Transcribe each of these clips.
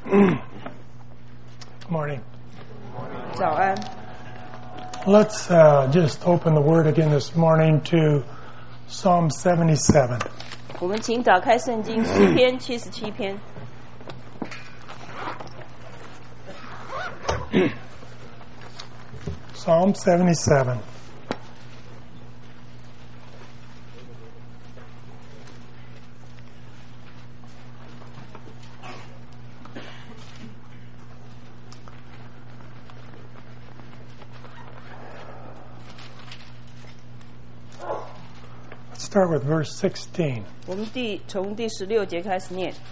Morning. 早安。 Let's just open the Word again this morning to Psalm 77. 我们请打开圣经诗篇77篇。 Psalm 77. Let's start with verse 16. 我们从第16节开始念。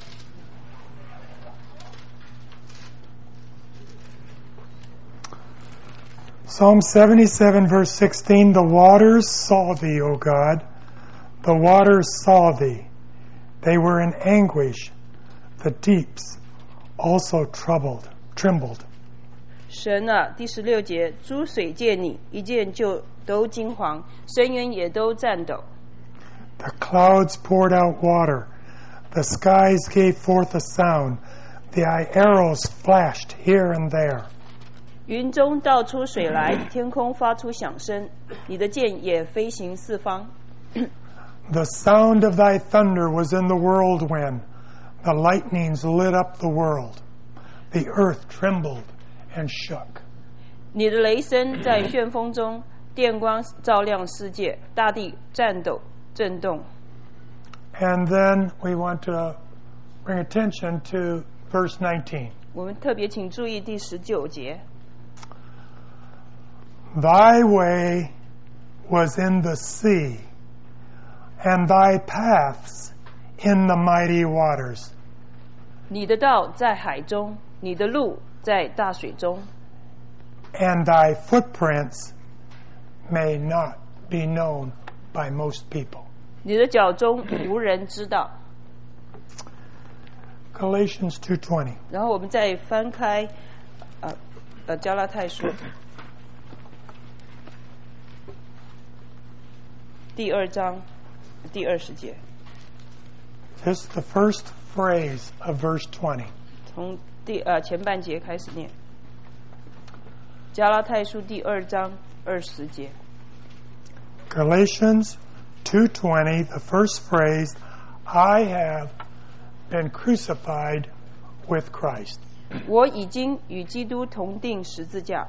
Psalm 77, verse 16, The waters saw thee, O God. The waters saw thee. They were in anguish. The deeps also trembled. 神啊，第16节，诸水见你，一见就都惊惶，深渊也都颤抖。 The clouds poured out water. The skies gave forth a sound. The arrows flashed here and there. 云中倒出水来，天空发出响声，你的箭也飞行四方。 The sound of thy thunder was in the whirlwind. The lightnings lit up the world. The earth trembled and shook. 你的雷声在旋风中，电光照亮世界，大地颤抖震动。 And then we want to bring attention to verse 19. 我们特别请注意第19节。 Thy way was in the sea, and thy paths in the mighty waters. 你的道在海中，你的路在大水中。 And thy footprints may not be known by most people. 你的脚中无人知道。 Galatians 2:20. 然后我们再翻开加拉太书第2章第20节。 This is the first phrase of verse 20. 从前半节开始念。加拉太书第2章20节。 Galatians 2:20, the first phrase, I have been crucified with Christ. 我已经与基督同定十字架。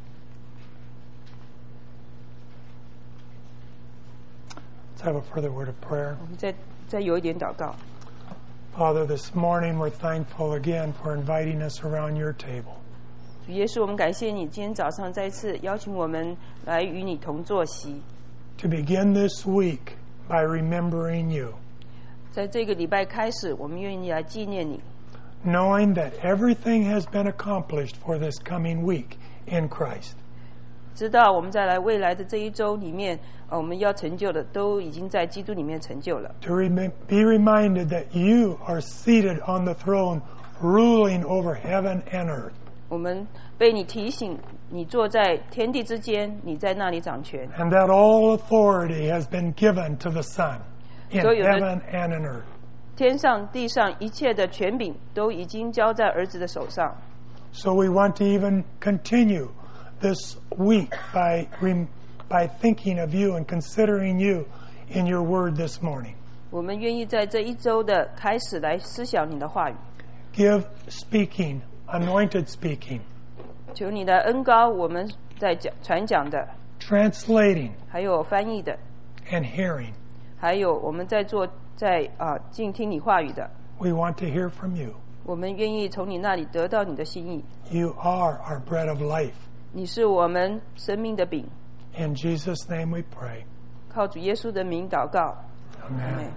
Let's have a further word of prayer. 我们再有一点祷告。 Father, this morning we're thankful again for inviting us around your table. 主耶稣，我们感谢你今天早上再次邀请我们来与你同坐席。 To begin this week by remembering you, 在这个礼拜开始，我们愿意来纪念你， knowing that everything has been accomplished for this coming week in Christ. 知道我们在来未来的这一周里面，我们要成就的都已经在基督里面成就了。 To be reminded that you are seated on the throne, ruling over heaven and earth. 我们被你提醒，你坐在天地之间，你在那里掌权。 And that all authority has been given to the Son in heaven and in earth. 天上地上一切的权柄都已经交在儿子的手上。 So we want to even continue this week by thinking of you and considering you in your word this morning. 我们愿意在这一周的开始来思想你的话语。 Give speaking, anointed speaking, 求你的恩膏，我们在传讲的， translating, 还有翻译的， and hearing. 还有我们在静听你话语的。 We want to hear from you. 我们愿意从你那里得到你的心意。 You are our bread of life. 你是我们生命的饼。 In Jesus' name we pray. 靠主耶稣的名祷告。 Amen.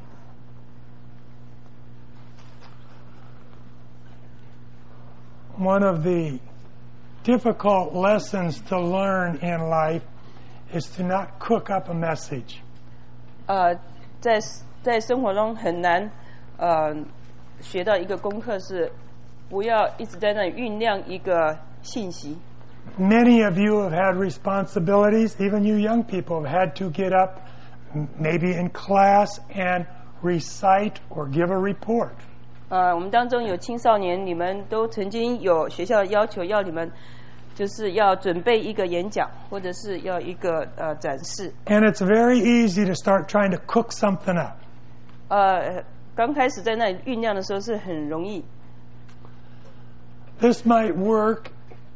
One of the difficult lessons to learn in life is to not cook up a message. 在生活中很难学到一个功课是，不要一直在那里酝酿一个信息。 Many of you have had responsibilities, even you young people have had to get up, maybe in class, and recite or give a report. 我们当中有青少年，你们都曾经有学校要求要你们就是要准备一个演讲，或者是要一个展示。 And it's very easy to start trying to cook something up. 刚开始在那里酝酿的时候是很容易。 This might work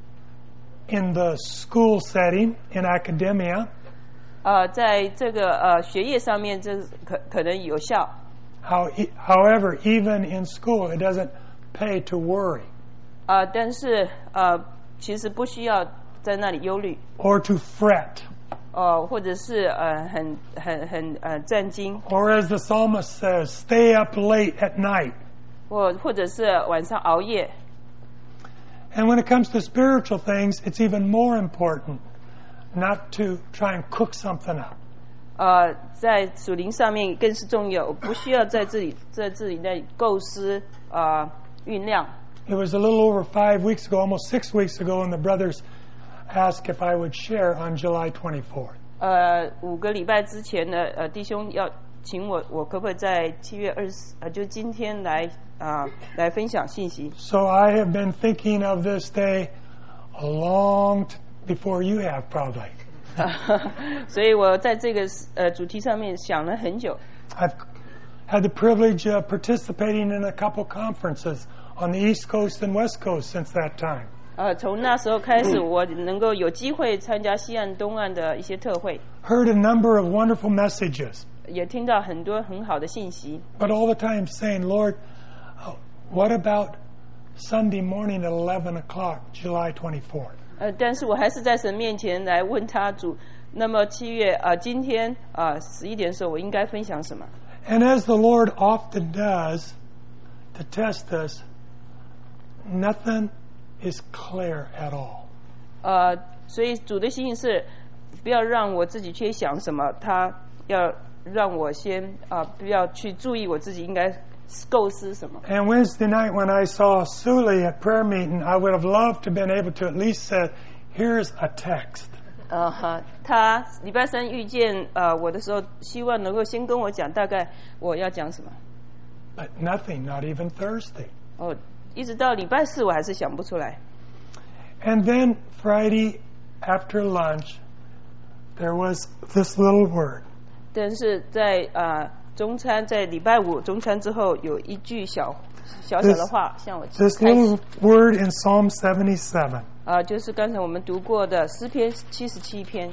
in the school setting, in academia. 在这个学业上面，这可能有效。 However, even in school, it doesn't pay to worry. 但是其实不需要在那里忧虑。 Or to fret. 或者是很战惊。 Or as the psalmist says, stay up late at night. 或者是晚上熬夜。 And when it comes to spiritual things, it's even more important not to try and cook something up. 在属灵上面更是重要，我不需要在自己那里构思酝酿。 It was a little over 5 weeks ago, almost 6 weeks ago, and the brothers asked if I would share on July 24th. 5个礼拜之前呢，弟兄要请我可不可以在7月20，就今天来分享信息。 So I have been thinking of this day a long before you have, probably. 所以我在这个主题上面想了很久。 I've had the privilege of participating in a couple conferences on the East Coast and West Coast since that time. 从那时候开始，我能够有机会参加西岸、东岸的一些特会。 Heard a number of wonderful messages. 也听到很多很好的信息。 But all the time saying, Lord, what about Sunday morning at 11 o'clock, July 24th? 但是我还是在神面前来问他主，那么7月今天11点的时候，我应该分享什么 And as the Lord often does to test us, nothing is clear at all. 所以主的心意是不要让我自己去想什么，他要让我先不要去注意我自己应该构思什么。 And Wednesday night when I saw Suli at prayer meeting, I would have loved to have been able to at least say, here's a text. 他礼拜三遇见我的时候，希望能够先跟我讲大概我要讲什么。 But nothing, not even Thursday. 一直到礼拜四我还是想不出来。 And then Friday after lunch, there was this little word. 但是在中餐，在礼拜五中餐之后，有一句小的话向我开始。 This little word in Psalm 77. 就是刚才我们读过的诗篇77篇。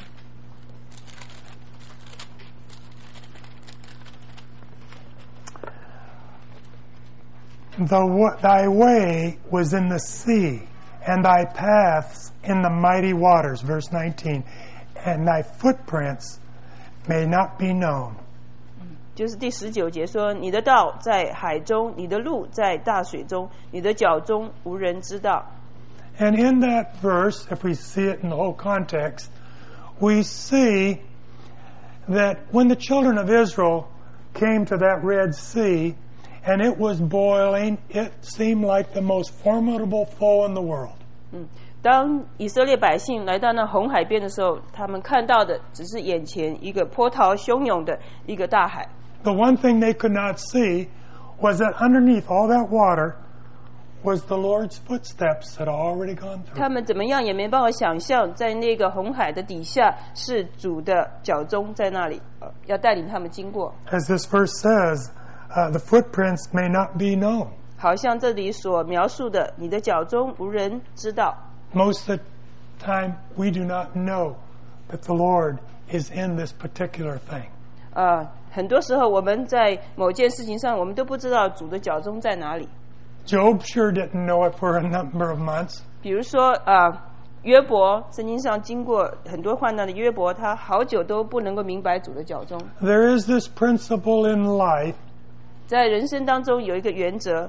Thy way was in the sea, and thy paths in the mighty waters. Verse 19. And thy footprints may not be known. 就是第19节说，你的道在海中，你的路在大水中，你的脚中无人知道。 And in that verse, if we see it in the whole context, we see that when the children of Israel came to that Red Sea and it was boiling, it seemed like the most formidable foe in the world. 当以色列百姓来到那红海边的时候，他们看到的只是眼前一个波涛汹涌的一个大海。 The one thing they could not see was that underneath all that water was the Lord's footsteps that had already gone through. 他们怎么样也没办法想象，在那个红海的底下是主的脚踪在那里，要带领他们经过。 As this verse says, the footprints may not be known. 好像这里所描述的，你的脚踪无人知道。 Most of the time, we do not know that the Lord is in this particular thing. 很多时候我们在某件事情上，我们都不知道主的脚踪在哪里。 Job sure didn't know it for a number of months. 比如说约伯，圣经上经过很多患难的约伯，他好久都不能够明白主的脚踪。 There is this principle in life 在人生当中有一个原则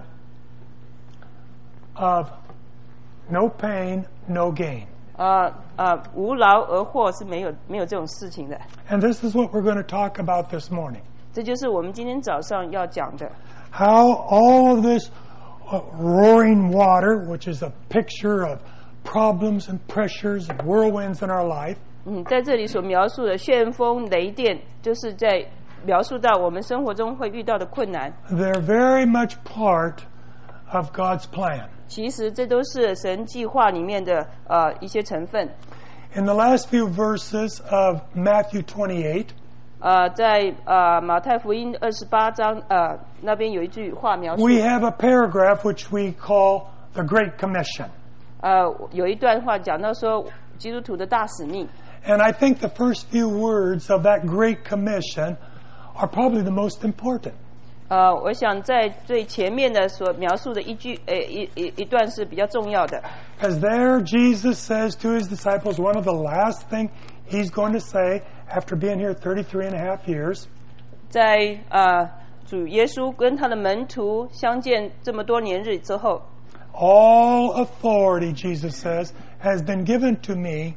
of no pain, no gain. 无劳而获是没有这种事情的。 And this is what we're going to talk about this morning. 这就是我们今天早上要讲的。 How all of this roaring water, which is a picture of problems and pressures and whirlwinds in our life, 在这里所描述的旋风雷电，就是在描述到我们生活中会遇到的困难。 they're very much part of God's plan. 其实这都是神计划里面的一些成分。 In the last few verses of Matthew 28, 在马太福音28章那边有一句话描述。 we have a paragraph which we call the Great Commission. 有一段话讲到说基督徒的大使命。 And I think the first few words of that Great Commission are probably the most important. 我想在最前面的所描述的一段是比较重要的。 As there Jesus says to his disciples, one of the last thing he's going to say after being here 33 and a half years. 在主耶稣跟他的门徒相见这么多年日之后， All authority, Jesus says, has been given to me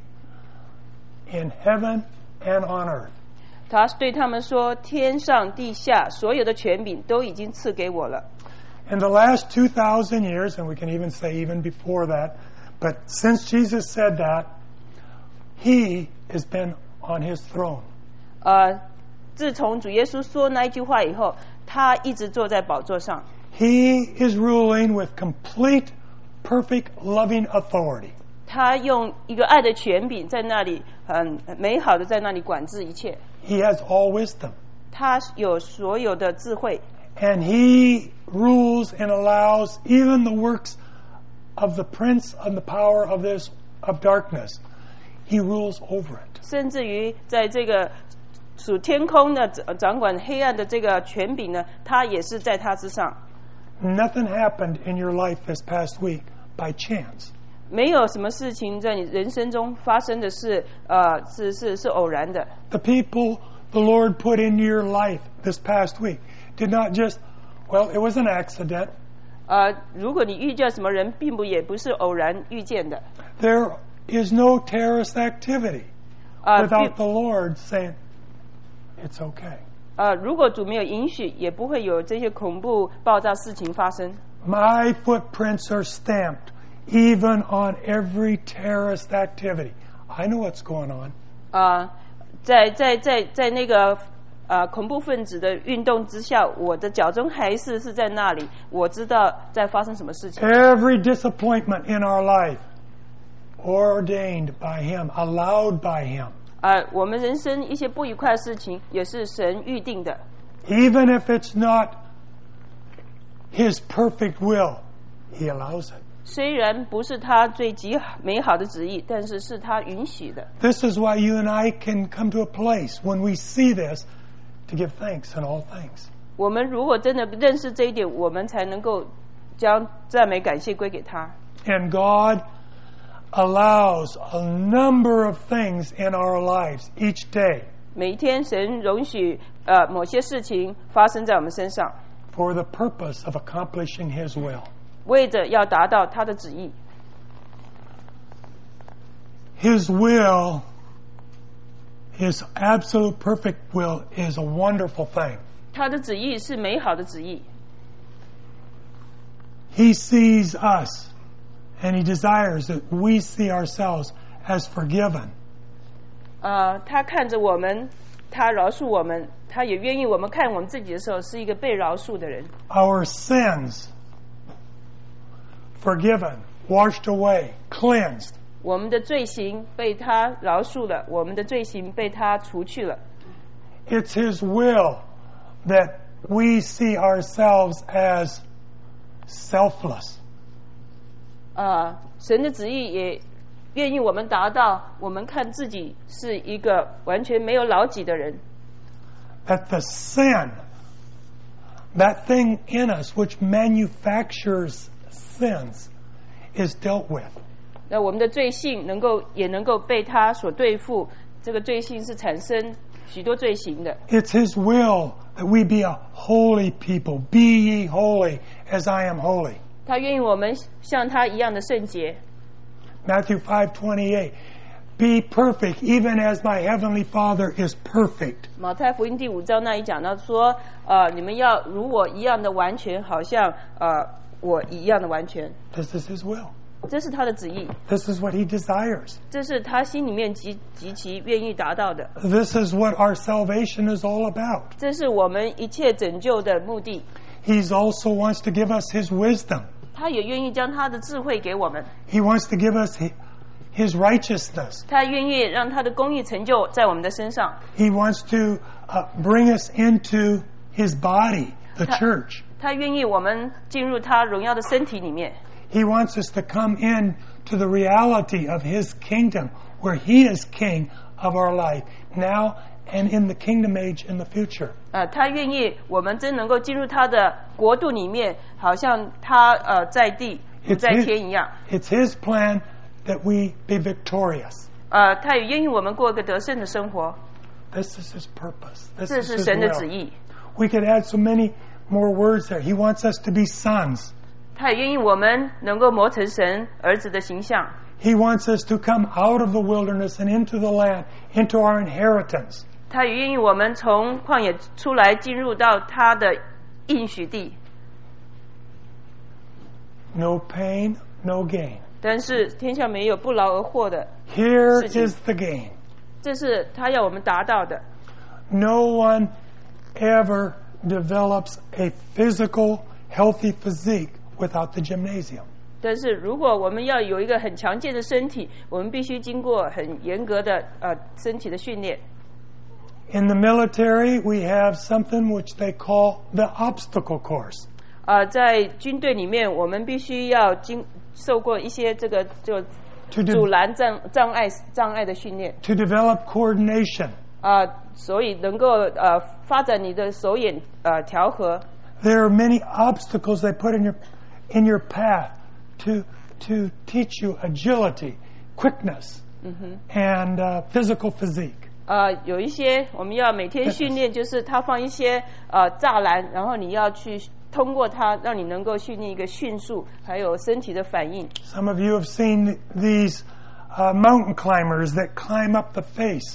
in heaven and on earth. 他对他们说：“天上地下所有的权柄都已经赐给我了。” In the last 2,000 years, and we can even say even before that, but since Jesus said that, he has been on his throne. 自从主耶稣说那一句话以后，他一直坐在宝座上。 He is ruling with complete, perfect, loving authority. 他用一个爱的权柄在那里，很美好的在那里管制一切。 He has all wisdom. 他有所有的智慧。 And he rules and allows even the works of the prince and the power of darkness. He rules over it. 甚至于在这个属天空的掌管黑暗的这个权柄呢，他也是在他之上。 Nothing happened in your life this past week by chance. 没有什么事情在你人生中发生的是偶然的。 The people the Lord put into your life this past week did not just, well, it was an accident. 如果你遇见什么人，也不是偶然遇见的。 There is no terrorist activity without the Lord saying, it's okay. 如果主没有允许，也不会有这些恐怖爆炸事情发生。 My footprints are stamped even on every terrorist activity. I know what's going on. 在那个恐怖分子的运动之下，我的脚中还是在那里，我知道在发生什么事情。 Every disappointment in our life ordained by Him, allowed by Him. 我们人生一些不愉快的事情，也是神预定的。 Even if it's not His perfect will, He allows it. 虽然不是他最极美好的旨意，但是是他允许的。 This is why you and I can come to a place when we see this to give thanks in all things. 我们如果真的认识这一点，我们才能够将赞美感谢归给他。 And God allows a number of things in our lives each day 每一天，神容许某些事情发生在我们身上， for the purpose of accomplishing His will. 为着要达到他的旨意。 His will, His absolute perfect will, is a wonderful thing. 他的旨意是美好的旨意。 He sees us, and He desires that we see ourselves as forgiven. 他看着我们，他饶恕我们，他也愿意我们看我们自己的时候是一个被饶恕的人。 Our sins forgiven, washed away, cleansed. 我们的罪行被他饶恕了，我们的罪行被他除去了。 It's His will that we see ourselves as selfless. 神的旨意也愿意我们达到，我们看自己是一个完全没有老己的人。 That the sin, that thing in us which manufactures sins, is dealt with. 那我们的罪性也能够被他所对付，这个罪性是产生许多罪行的。 It's His will that we be a holy people. Be ye holy as I am holy. 他愿意我们像他一样的圣洁。 Matthew 5:28. Be perfect, even as my heavenly Father is perfect. 马太福音第5章那里讲到说，你们要如我一样的完全，好像我一样的完全。 This is His will. 这是他的旨意， This is what He desires. 这是他心里面极其愿意达到的， This is what our salvation is all about. 这是我们一切拯救的目的。 He also wants to give us His wisdom. 他也愿意将他的智慧给我们， He wants to give us His righteousness. 他愿意让他的公义成就在我们的身上， He wants to bring us into His body, the church. 他愿意我们进入他荣耀的身体里面， He wants us to come in to the reality of His kingdom, where He is King of our life, now and in the kingdom age in the future. 他愿意我们真能够进入他的国度里面，好像他在地不在天一样。 It's His plan that we be victorious. 他也愿意我们过一个得胜的生活， This is His purpose. This 这 is 是 His 神的 will. 旨意。 We could add so many more words there. He wants us to be sons. 他也愿意我们能够磨成神儿子的形象。 He wants us to come out of the wilderness and into the land, into our inheritance. 他也愿意我们从旷野出来，进入到他的应许地。 No pain, no gain. 但是天下没有不劳而获的， Here 事情。 is the gain. 这是他要我们达到的。 No one ever develops a physical, healthy physique without the gymnasium. 但是如果我们要有一个很强健的身体，我们必须经过很严格的身体的训练。 In the military, we have something which they call the obstacle course. 在军队里面，我们必须要受过一些这个就 To, de- 阻拦障碍的训练。 to develop coordination. 所以能够发展你的手眼调和。 There are many obstacles they put in your path to teach you agility, quickness, and physical physique. 有一些我们要每天训练，就是他放一些栅栏，然后你要去通过它，让你能够训练一个迅速，还有身体的反应。 Some of you have seen these mountain climbers that climb up the face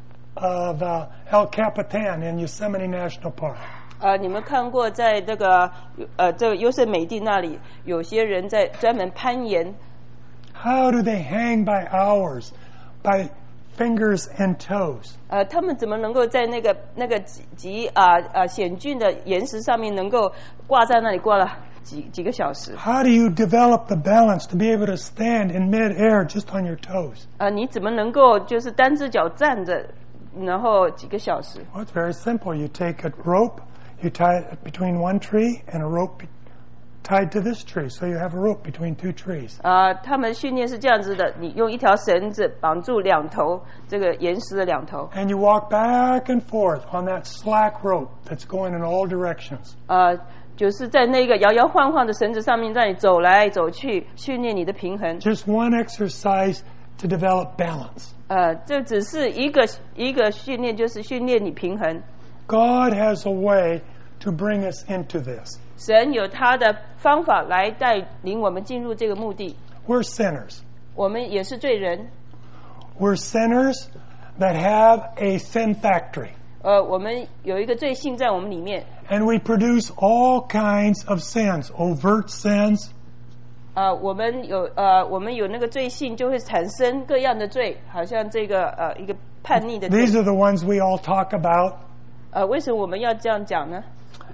of El Capitan in Yosemite National Park. 你们看过在这个优胜美地那里，有些人在专门攀岩。 How do they hang by hours, by fingers and toes? 他们怎么能够在那个险峻的岩石上面能够挂在那里挂了几个小时？ How do you develop the balance to be able to stand in midair just on your toes? 你怎么能够就是单只脚站着，然后几个小时？ Well, it's very simple. You take a rope, you tie it between one tree and a rope tied to this tree. So you have a rope between two trees. 他们训练是这样子的，你用一条绳子绑住两头这个岩石的两头， And you walk back and forth on that slack rope that's going in all directions. 就是在那个摇摇晃晃的绳子上面，让你走来走去，训练你的平衡。 Just one exercise to develop balance. 这只是一个训练，就是训练你平衡。 God has a way to bring us into this. 神有他的方法来带领我们进入这个目的。 We're sinners. 我们也是罪人， We're sinners that have a sin factory. 我们有一个罪性在我们里面。 And we produce all kinds of sins, overt sins, 我们有那个罪性，就会产生各样的罪，好像这个一个叛逆的罪。 These are the ones we all talk about. 为什么我们要这样讲呢？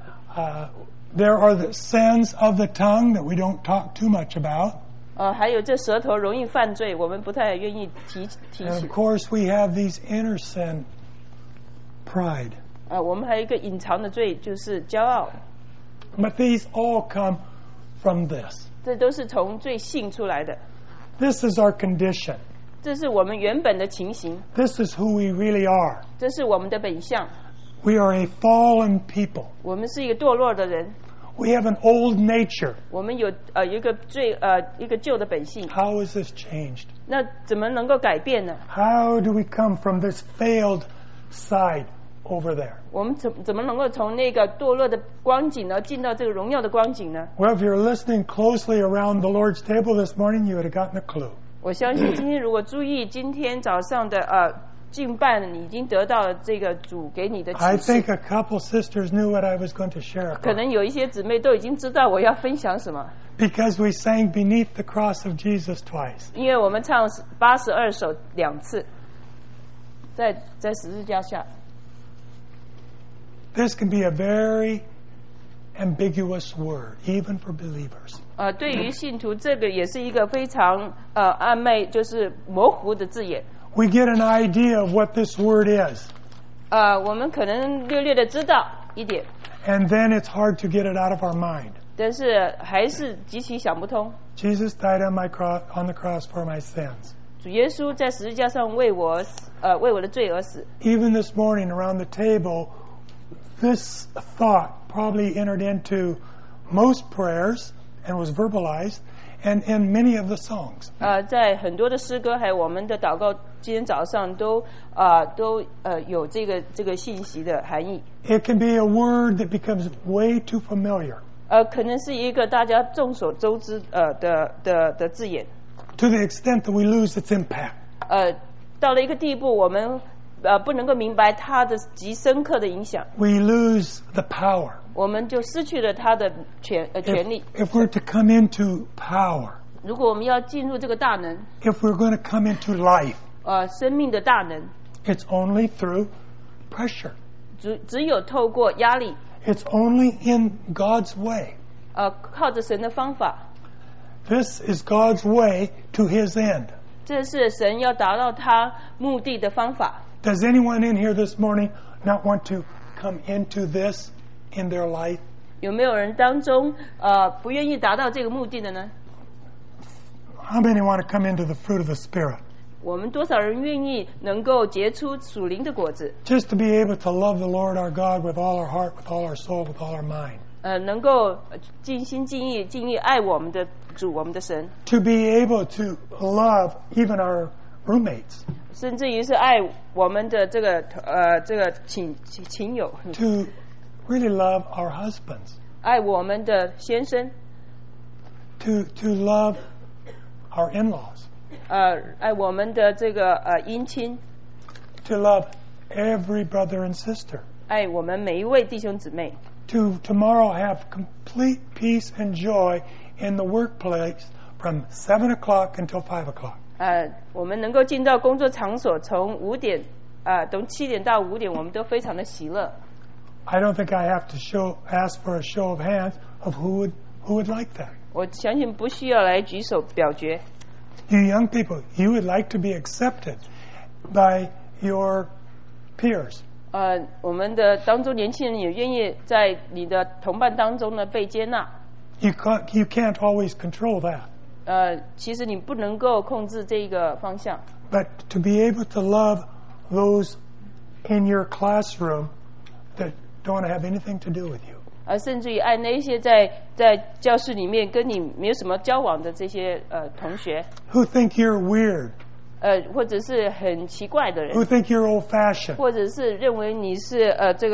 There are the sins of the tongue that we don't talk too much about. 还有这舌头容易犯罪，我们不太愿意提 And of 起。 course, we have these inner sin, pride. 我们还有一个隐藏的罪，就是骄傲。 But these all come from this. 这都是从罪性出来的， This is our condition. 这是我们原本的情形， This is who we really are. 这是我们的本相。 We are a fallen people. 我们是一个堕落的人， We have an old nature. 我们有一个一个旧的本性。 How is this changed? 那怎么能够改变呢？ How do we come from this failed side over there? 我们怎么能够从那个堕落的光景呢，进到这个荣耀的光景呢？ Well, if you're listening closely around the Lord's table this morning, you would have gotten a clue. 我相信今天如果注意今天早上的敬拜，你已经得到了这个主给你的 I 启 think 示。 a couple sisters knew what I was going to share 可 about. 能有一些姊妹都已经知道我要分享什么， Because we sang Beneath the Cross of Jesus twice. 因为我们唱82首2次，在十字架下。 This can be a very ambiguous word, even for believers. 对于信徒，这个也是一个非常暧昧，就是模糊的字眼。 We get an idea of what this word is. 我们可能略略的知道一点， And then it's hard to get it out of our mind. 但是还是极其想不通。 Jesus died on the cross for my sins. 主耶稣在十字架上为我的罪而死。 Even this morning around the table, this thought probably entered into most prayers and was verbalized, and in many of the songs. 在很多的诗歌还有我们的祷告，今天早上都有这个信息的含义。 It can be a word that becomes way too familiar. 可能是一个大家众所周知的字眼。 To the extent that we lose its impact. 到了一个地步，我们不能够明白它的极深刻的影响， We lose the power. 我们就失去了它的权利。 If we're to come into power, 如果我们要进入这个大能， if we're going to come into life, 生命的大能， it's only through pressure. 只有透过压力， It's only in God's way. 靠着神的方法， This is God's way to His end. 这是神要达到他目的的方法。 Does anyone in here this morning not want to come into this in their life? 有没有人当中不愿意达到这个目的的呢？ How many want to come into the fruit of the Spirit? 我们多少人愿意能够结出属灵的果子？ Just to be able to love the Lord our God with all our heart, with all our soul, with all our mind. 能够尽心尽意爱我们的主，我们的神， To be able to love even our roommates. 甚至于是爱我们的这个亲友， To really love our husbands. 爱我们的先生， To love our in-laws. 爱我们的这个姻亲， To love every brother and sister. 爱我们每一位弟兄姊妹。 To tomorrow have complete peace and joy in the workplace from 7 o'clock until 5 o'clock. 我们能够进到工作场所，从7点到5点，我们都非常的喜乐。 I don't think I have to ask for a show of hands of who would like that. 我相信不需要来举手表决。 You young people, you would like to be accepted by your peers. 我们的当中年轻人也愿意在你的同伴当中呢被接纳。 You can't always control that. 其实你不能够控制这个方向。 But to be able to love those in your classroom that don't want to have anything to do with you. 甚至于爱那些在教室里面跟你没有什么交往的这些同学， Who think you're weird. 或者是很奇怪的人， Who think you're old-fashioned. 或者是认为你是这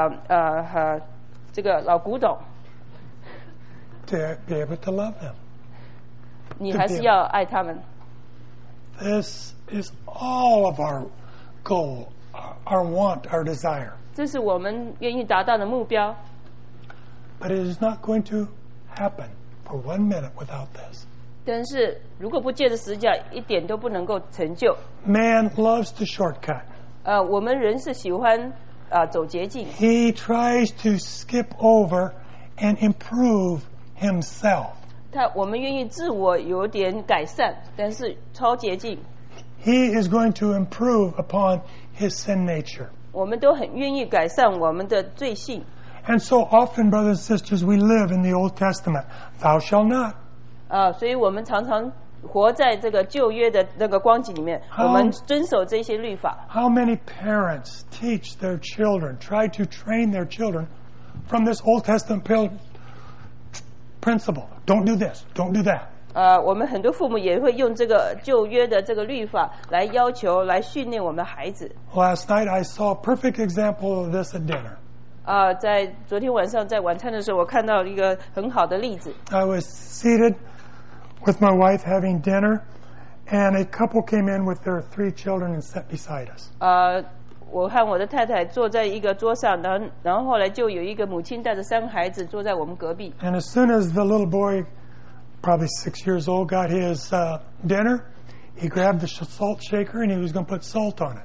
个老古董， To be able to love them. 你还是要爱他们。 This is all of our goal, our want, our desire. 这是我们愿意达到的目标。 But it is not going to happen for 1 minute without this. 但是如果不借着十字架，一点都不能够成就。 Man loves to shortcut. 我们人是喜欢走捷径， He tries to skip over and improve himself. 我们愿意自我有点改善，但是超捷径， He is going to improve upon his sin nature. 我们都很愿意改善我们的罪性。 And so often, brothers and sisters, we live in the Old Testament. Thou shalt not. 所以我们常常活在这个旧约的那个光景里面，我们遵守这些律法。 How many parents teach their children, try to train their children from this Old Testament principle? Don't do this, don't do that. 我们很多父母也会用这个旧约的这个律法来要求、来训练我们的孩子。 Last night I saw a perfect example of this at dinner. 在昨天晚上在晚餐的时候，我看到一个很好的例子。 I was seated with my wife having dinner, and a couple came in with their 3 children and sat beside us. 我和我的太太坐在一个桌上，然后后来就有一个母亲带着3个孩子坐在我们隔壁。 And as soon as the little boy, probably 6 years old, got his dinner, he grabbed the salt shaker and he was going to put salt on it.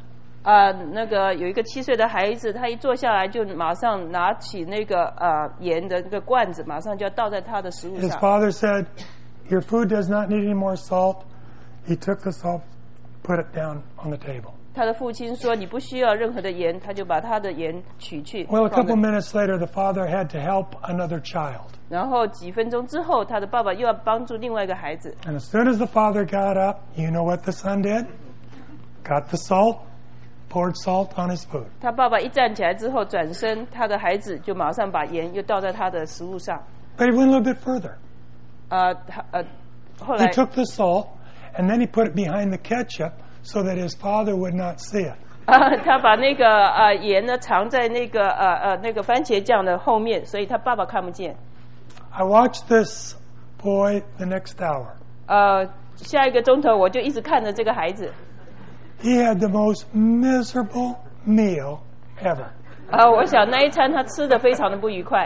那个有一个7岁的孩子，他一坐下来就马上拿起那个盐的那个罐子，马上就要倒在他的食物 His 上。 father said, "Your food does not need any more salt." He took the salt, put it down on the table. 他的父亲说：“你不需要任何的盐。”他就把他的盐取去。 Well, a 放 couple 在 minutes later, the father had to help another child. 然后几分钟之后，他的爸爸又要帮助另外一个孩子。 And as soon as the father got up, you know what the son did? Got the salt, poured salt on his food. 他爸爸一站起来之后，转身，他的孩子就马上把盐又倒在他的食物上。 But he went a little bit further. 后 He 来 took the salt, and then he put it behind the ketchup so that his father would not see it. 他把那个盐呢藏在那个那个番茄酱的后面，所以他爸爸看不见。 I watched this boy the next hour. 下一个钟头我就一直看着这个孩子。 He had the most miserable meal ever. 我想那一餐他吃的非常的不愉快。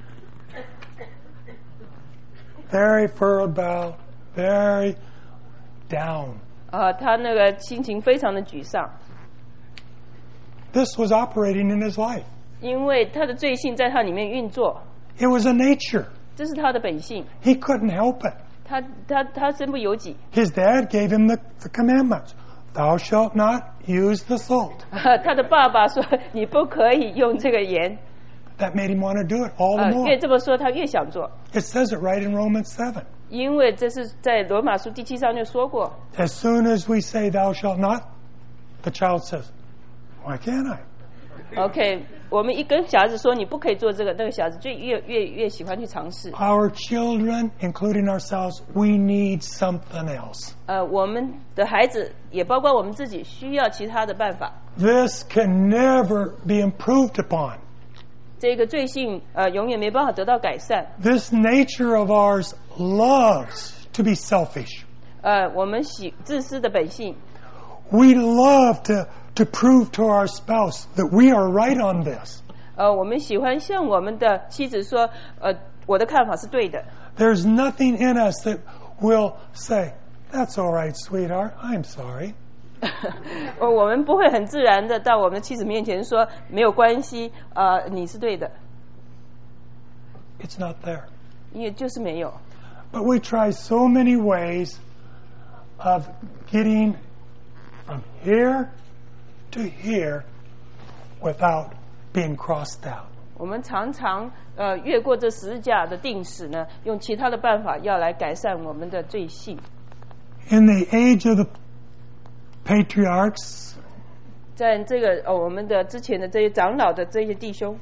Very furrowed brow, very down. 他那个心情非常的沮丧， This was operating in his life. 因为他的罪性在他里面运作， It was a nature. 这是他的本性， He couldn't help it. 他身不由己。 His dad gave him the commandments. Thou shalt not use the salt. 他的爸爸说你不可以用这个盐， That made him want to do it all the 越 more. 这么说他越想做， It says it right in Romans 7. 因为这是在罗马书第7章就说过， As soon as we say thou shalt not, the child says, why can't I? OK， 我们一跟小孩子说你不可以做这个，那个小孩子就越喜欢去尝试。 Our children, including ourselves, we need something else. 我们的孩子也包括我们自己，需要其他的办法。 This can never be improved upon. 这个罪性永远没办法得到改善。 This nature of ours loves to be selfish. 我们自私的本性， We love to prove to our spouse that we are right on this. 我们喜欢向我们的妻子说，我的看法是对的。 There's nothing in us that will say, that's all right, sweetheart, I'm sorry. 我们不会很自然的到我们的妻子面前说没有关系，你是对的， It's not there. 因为就是没有。 But we try so many ways of getting from here to here without being crossed out. 我们常常越过这十字架的定死呢，用其他的办法要来改善我们的罪性。 In the age of the patriarchs, 在这个我们的之前的这些长老的这些弟兄，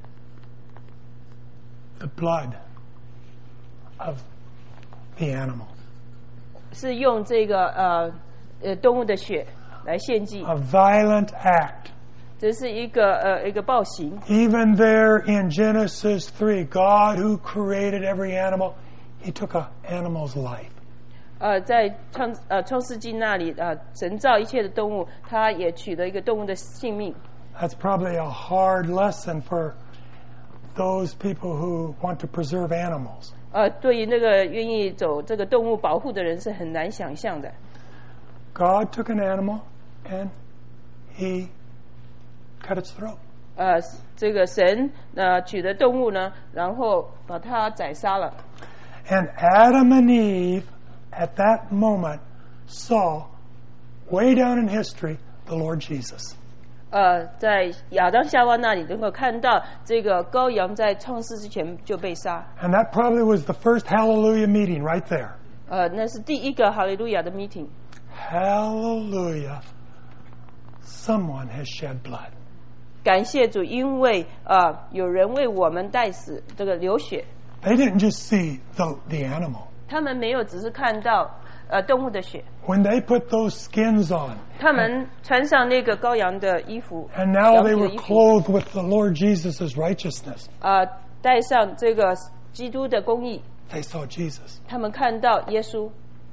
the blood of the animal, 是用这个动物的血来献祭， a violent act. 这是一个暴行。 Even there in Genesis 3, God who created every animal, He took an animal's life. 在创世纪那里神造一切的动物，他也取了一个动物的性命。 That's probably a hard lesson for those people who want to preserve animals. 对于那个愿意走这个动物保护的人是很难想象的。 God took an animal and He cut its throat. 这个神取的动物呢，然后把它宰杀了。 And Adam and Eve at that moment saw, way down in history, the Lord Jesus. 在亚当夏娃那里能够看到这个羔羊在创世之前就被杀。 And that probably was the first hallelujah meeting right there. 那是第一个哈利路亚的 meeting。 Hallelujah. Someone has shed blood. 感谢主，因为有人为我们代死，这个流血。 They didn't just see the animal. 他们没有只是看到动物的血， When they put those skins on, 他们穿上那个羔羊的衣服， and now 羊 they 皮的 were 衣服， clothed with the Lord Jesus' righteousness, 戴上这个基督的公义， they saw Jesus. 他们看到耶稣。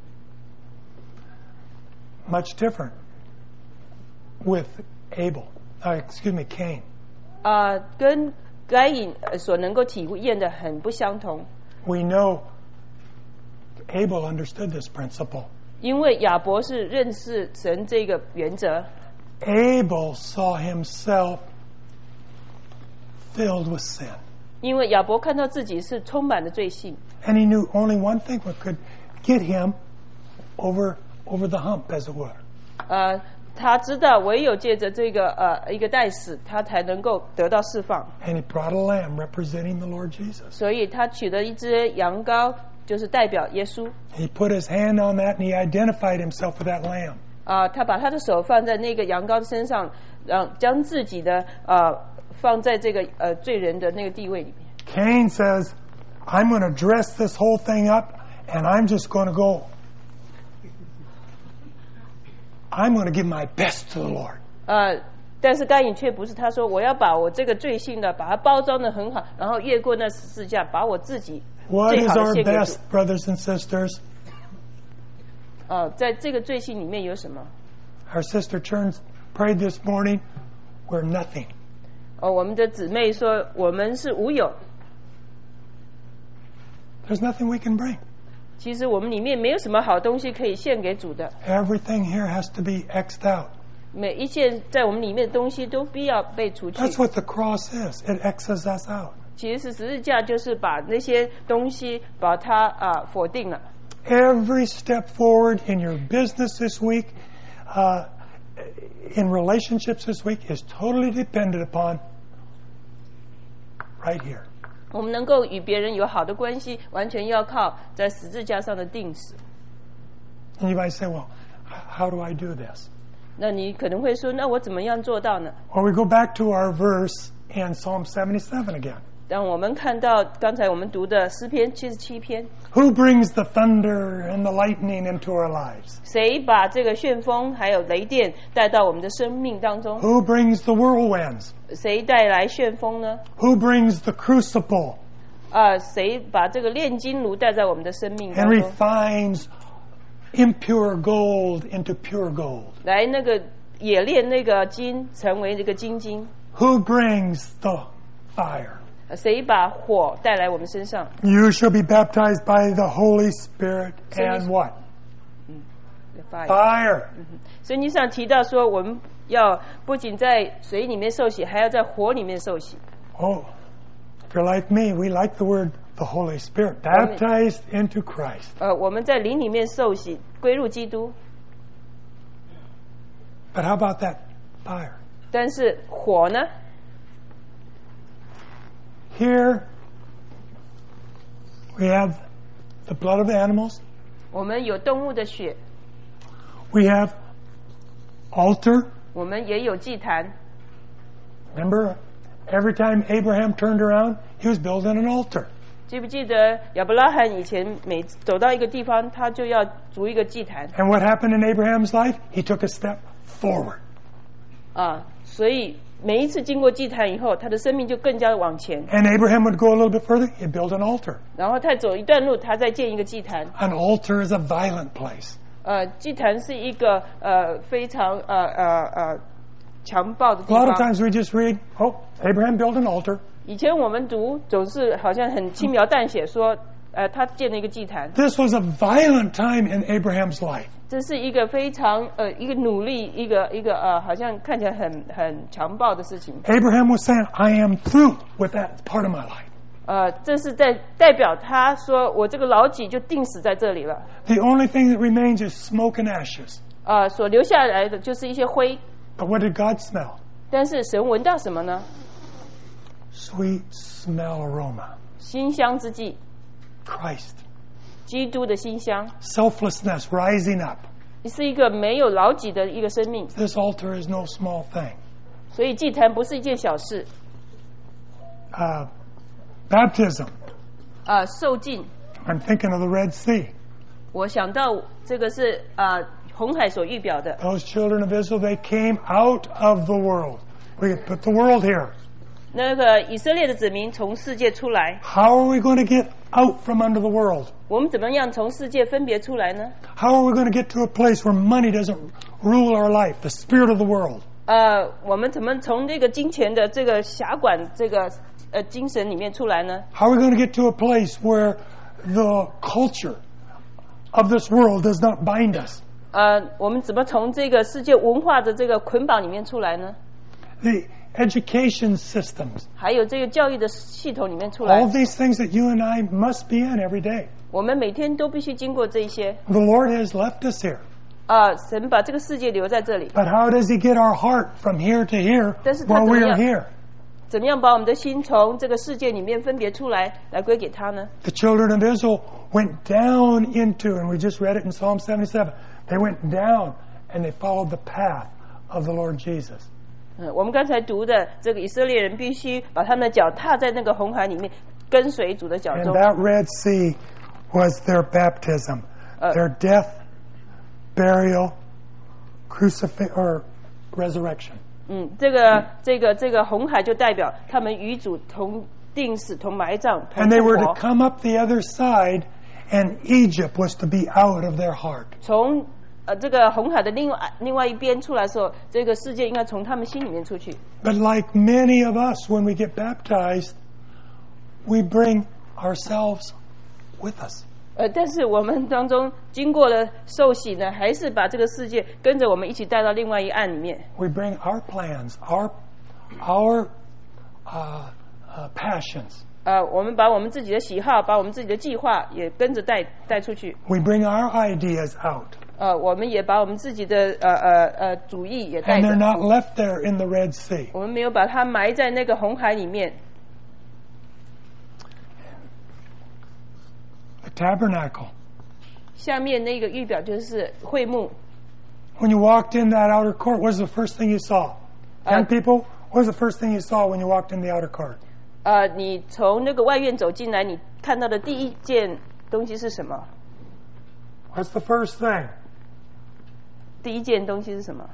Much different with Cain. 跟该隐所能够体验的很不相同。 We know Abel understood this principle. 因为亚伯是认识神这个原则， Abel saw himself filled with sin. 因为亚伯看到自己是充满了罪性， And he knew only one thing could get him over the hump, as it were. 他知道唯有借着这个一个代死，他才能够得到释放。 And he brought a lamb representing the Lord Jesus. 所以他取了一只羊羔，就是代表耶稣。 He put his hand on that and he identified himself with that lamb. 他把他的手放在那个羊羔的身上，将自己的放在这个罪人的那个地位里面。 Cain says, I'm going to dress this whole thing up and I'm just going to go. I'm going to give my best to the Lord. 但是该隐却不是，他说我要把我这个罪性的把它包装的很好，然后越过那十字架，把我自己 What 最 is 好的 our 献给主 best, brothers and sisters? 在这个罪性里面有什么？ Our sister prayed this morning, we're nothing. 我们的姊妹说我们是无有， There's nothing we can bring. 其实我们里面没有什么好东西可以献给主的， Everything here has to be X'd out. 每一件在我们里面的东西都必要被除去。 That's what the cross is. It X's us out. 其实十字架就是把那些东西把它否定了。 Every step forward in your business this week, in relationships this week, is totally dependent upon right here. 我们能够与别人有好的关系，完全要靠在十字架上的定死。 And you might say, well, how do I do this? 那你可能会说，那我怎么样做到呢？ Well, we go back to our verse in Psalm 77 again. 当我们看到刚才我们读的诗篇77篇， Who brings the thunder and the lightning into our lives? 谁把这个旋风还有雷电带到我们的生命当中？ Who brings the whirlwinds? 谁带来旋风呢？ Who brings the crucible 谁把这个炼金炉带在我们的生命 and 当中， refines impure gold into pure gold? 来那个冶炼那个金，成为这个金晶？ Who brings the fire? 谁把火带来我们身上？ You shall be baptized by the Holy Spirit and what? Fire. 圣经上提到说，我们要不仅在水里面受洗，还要在火里面受洗。 Oh, if you're like me, we like the word the Holy Spirit. Baptized into Christ. 我们在灵里面受洗，归入基督。 But how about that fire? 但是火呢？ Here we have the blood of the animals. 我们有动物的血， We have altar. 我们也有祭坛。 Remember, every time Abraham turned around, he was building an altar. 记不记得亚伯拉罕以前每走到一个地方，他就要筑一个祭坛 And what happened in Abraham's life? He took a step forward. 所以每一次经过祭坛以后，他的生命就更加的往前。 And Abraham would go a little bit further, he'd build an altar. 然后他走一段路，他再建一个祭坛。 An altar is a violent place. 祭坛是一个非常强暴的 A 地 lot of 方。 times we just read, oh, Abraham built an altar. 以前我们读总是好像很轻描淡写说，他建了一个祭坛。 This was a violent time in Abraham's life. 这是一个非常一个努力，一个好像看起来很强暴的事情。 Abraham was saying, I am through with that part of my life. 这是在代表他说，我这个老己就定死在这里了。 The only thing that remains is smoke and ashes. 所留下来的就是一些灰。 But what did God smell? 但是神闻到什么呢？ Sweet smell aroma. 馨香之际， Christ. 基督的馨香， Selflessness rising up. 是一个没有老己的一个生命。 This altar is no small thing. 所以祭坛不是一件小事。 Baptism. 受浸， I'm thinking of the Red Sea. 我想到这个是红海所预表的。 Those children of Israel, they came out of the world. We could put the world here. 那个以色列的子民从世界出来， How are we going to get out from under the world? 我们怎么样从世界分别出来呢？ How are we going to get to a place where money doesn't rule our life, the spirit of the world? 我们怎么从这个金钱的这个辖管这个精神里面出来呢？ How are we going to get to a place where the culture of this world does not bind us? 我们怎么从这个世界文化的这个捆绑里面出来呢？ The education systems. 还有这个教育的系统里面出来。 All these things that you and I must be in every day. 我们每天都必须经过这些。 The Lord has left us here. 神把这个世界留在这里。 But how does He get our heart from here to here 但是他 while 怎么 we 样 are here? 怎么样把我们的心从这个世界里面分别出来，来归给他呢？ The children of Israel went down into, and we just read it in Psalm 77, they went down and they followed the path of the Lord Jesus. 我们刚才读的这个以色列人必须把他们的脚踏在那个红海里面，跟随主的脚 And 中。 that Red Sea was their baptism, their death, burial, or resurrection. 这个红海就代表他们与主同定死、同埋葬、同 And they 复 were to 活。 come up the other side, and Egypt was to be out of their heart. 从这个红海的另外一边出来的时候，这个世界应该从他们心里面出去。 But like many of us, when we get baptized, we bring ourselves with us. 但是我们当中经过了受洗呢，还是把这个世界跟着我们一起带到另外一岸里面。 We bring our plans, our passions. 我们把我们自己的喜好，把我们自己的计划也跟着带出去。 We bring our ideas out. 我们也把我们自己的主意也带 And they're 着。 not left there in the Red Sea. 我们没有把它埋在那个红海里面。 The tabernacle. 下面那个预表就是会幕。 When you walked in that outer court, what was the first thing you saw? Young people, what was the first thing you saw when you walked in the outer court? 你从那个外院走进来，你看到的第一件东西是什么？ What's the first thing? 第一件东西是什么？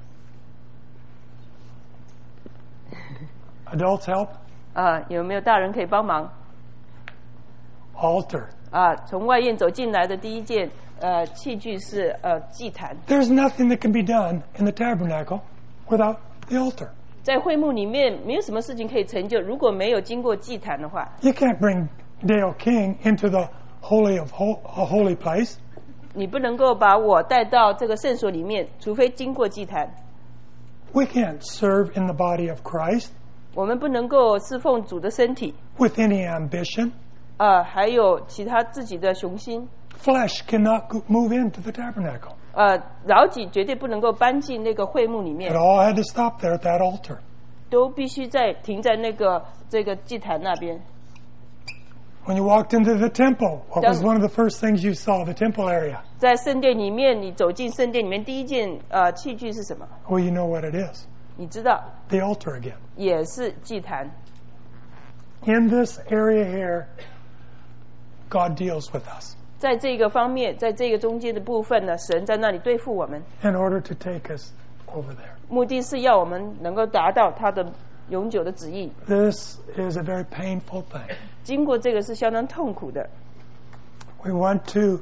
Adults help? 有没有大人可以帮忙？ Altar. 从外院走进来的第一件器具是祭坛。 There's nothing that can be done in the tabernacle without the altar. 在会幕里面没有什么事情可以成就，如果没有经过祭坛的话， You can't bring Dale King into the holy of a holy place. 你不能够把我带到这个圣所里面，除非经过祭坛。 We can't serve in the body of Christ 我们不能够侍奉主的身体， with any ambition. 还有其他自己的雄心。 Flesh cannot move into the tabernacle. 饶己绝对不能够搬进那个会幕里 It 面， all had to stop there at that altar. 都必须停在这个祭坛那边。 When you walked into the temple, what was one of the first things you saw? The temple area. 在圣殿里面，你走进圣殿里面，第一件器具是什么？ Well, you know what it is. 你知道， The altar again. 也是祭坛。 In this area here, God deals with us 在这个方面，在这个中间的部分呢，神在那里对付我们， in order to take us over there. 目的是要我们能够达到他的永久的旨意。 This is a very painful thing. 经过这个是相当痛苦的。 We want to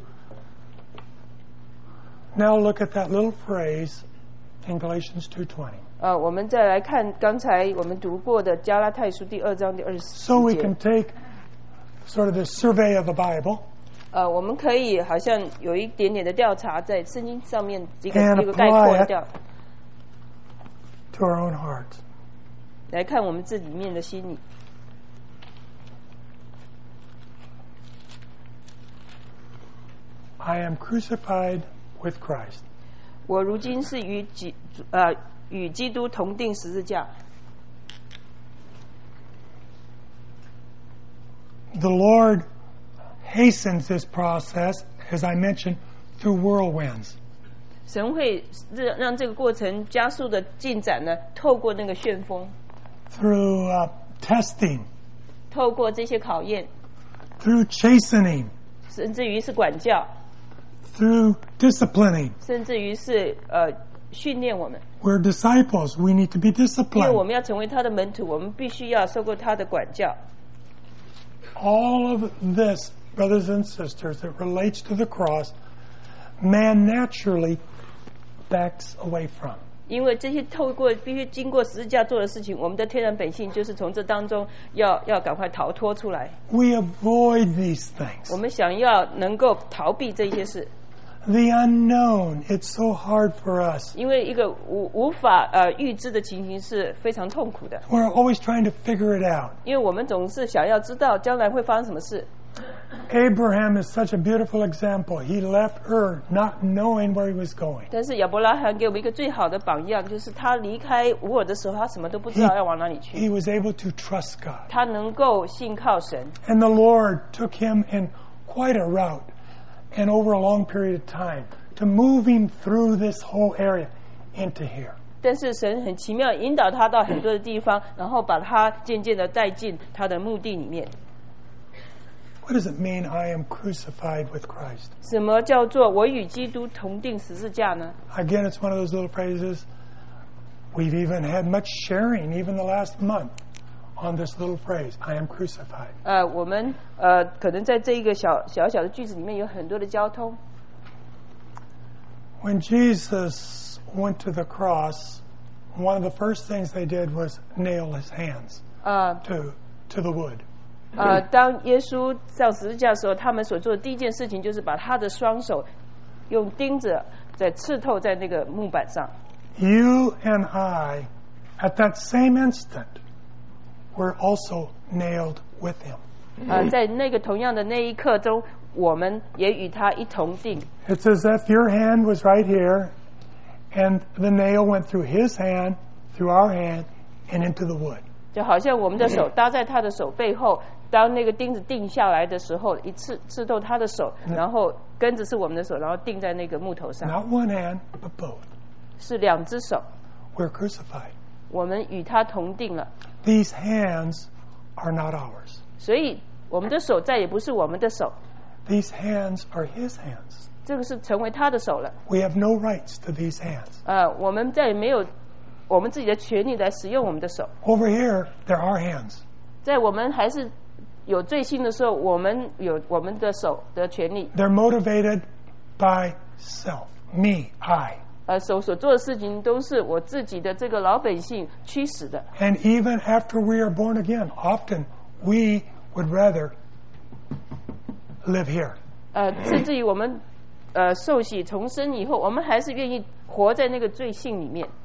now look at that little phrase in Galatians 2:20. 我们再来看刚才我们读过的加拉太书第2章第24 So we 节 can。take sort of this survey of the Bible 我们可以好像有一点点的调查在圣经上面一 And 个概括 apply 的 it 调， to our own hearts. 来看我们自己里面的心理。 I am crucified with Christ. 我如今是与基督同定十字架。 The Lord hastens this process, as I mentioned, through whirlwinds. 神会让这个过程加速的进展呢，透过那个旋风， through testing, 透过这些考验， through chastening, 甚至于是管教， through disciplining. 甚至于是训练我们。 We're disciples. We need to be 因为我 disciplined. 们要成为他的门徒，我们必须要受过他的管教。 All of this, brothers and sisters, that relates to the cross, man naturally backs away from. 因为这些必须经过十字架做的事情，我们的天然本性就是从这当中要赶快逃脱出来。 We avoid these things. 我们想要能够逃避这些事， The unknown, it's so hard for us. 因为一个无法预知的情形是非常痛苦的。 We're always trying to figure it out. 因为我们总是想要知道将来会发生什么事。 Abraham is such a beautiful example. He left Ur not knowing where he was going. 但是亚伯拉罕给我们一个最好的榜样，就是他离开乌尔的时候，他什么都不知道要往哪里去。 He was able to trust God. 他能够信靠神。 And the Lord took him in quite a route and over a long period of time to move him through this whole area into here. 但是神很奇妙引导他到很多的地方，然后把他渐渐的带进他的目的里面。 What does it mean I am crucified with Christ? 什么叫做我与基督同定十字架呢？ Again, it's one of those little phrases. We've even had much sharing, even the last month, on this little phrase, I am crucified. 我们可能在这一个小的句子里面有很多的交通。 When Jesus went to the cross, one of the first things they did was nail his hands to the wood. 当耶稣上十字架的时候，他们所做的第一件事情就是把他的双手用钉子在刺透在那个木板上。 You and I, at that same instant, were also nailed with him. 在那个同样的那一刻中，我们也与他一同定。 It's as if your hand was right here, and the nail went through his hand, through our hand, and into the wood. 就好像我们的手搭在他的手背后，当那个钉子钉下来的时候，一刺透他的手，然后根子是我们的手，然后钉在那个木头上。 Not one hand, but both. 是两只手。 We're crucified. 我们与他同定了。 These hands are not ours. 所以我们的手再也不是我们的手。 These hands are his hands. 这个是成为他的手了。 We have no rights to these hands. 我们再也没有我们自己的权利来使用我们的手。 Over here, they're our hands. 在我们还是有罪性的时候，我们有我们的手的权利。 They're motivated by self. Me, I. 手所做的事情都是我自己的这个老本性驱使的。 And even after we are born again, often we would rather live here. 甚至于我们受洗重生以后，我们还是愿意活在那个罪性里面。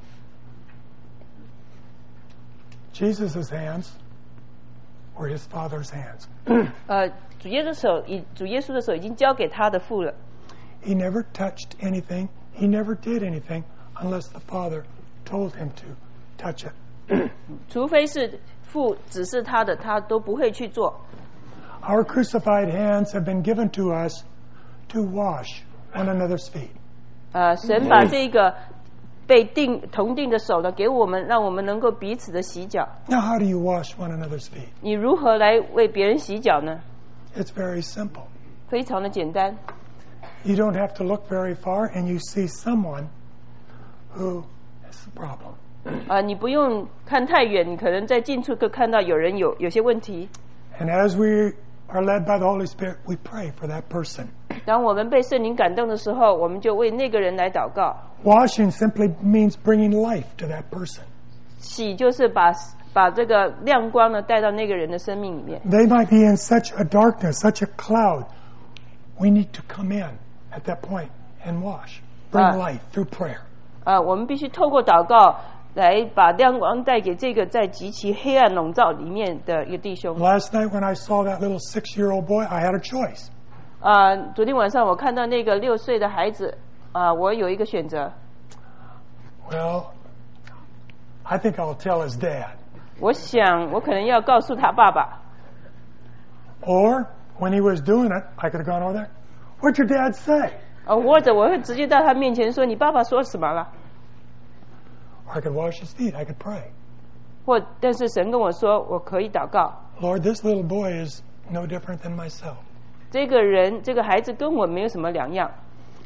Jesus' hands were his Father's hands. 主耶稣的手已经交给他的父了。 He never touched anything. He never did anything unless the Father told him to touch it. 除非是父指示他的，他都不会去做。 Our crucified hands have been given to us to wash one another's feet. 神把这个被同定的手呢，给我们，让我们能够彼此的洗脚。 Now, how do you wash one another's feet? 你如何来为别人洗脚呢？ It's very simple. 非常的简单。 You don't have to look very far, and you see someone who has a problem. 你不用看太远，你可能在近处就看到有人有些问题。 And as we are led by the Holy Spirit, we pray for that person. 当我们被圣灵感动的时候，我们就为那个人来祷告。 Washing simply means bringing life to that person. 洗就是把这个亮光呢带到那个人的生命里面。 They might be in such a darkness, such a cloud. We need to come in at that point and wash. Bring life through prayer. 我们必须透过祷告来把亮光带给这个在极其黑暗笼罩里面的一个弟兄。 Last night when I saw that little 6-year-old boy, I had a choice. 昨天晚上我看到那个6岁的孩子，我有一个选择。 Well, I think I'll tell his dad. 我想我可能要告诉他爸爸。 Or when he was doing it, I could have gone over there. What'd your dad say? 或者我会直接到他面前说：“你爸爸说什么了？” Or I could wash his feet. I could pray. 但是神跟我说，我可以祷告。 Lord, this little boy is no different than myself. 这个孩子跟我没有什么两样。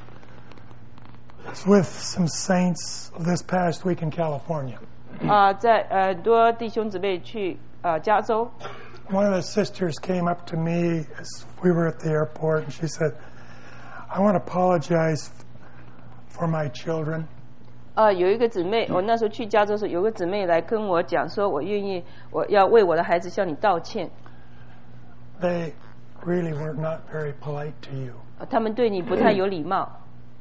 I was with some saints this past week in California. 在很多弟兄姊妹去加州。 One of the sisters came up to me as we were at the airport, and she said, I want to apologize for my children. 有一个姊妹，我那时候去加州的时候，有个姊妹来跟我讲说，我要为我的孩子向你道歉。 They really were not very polite to you. 他们对你不太有礼貌。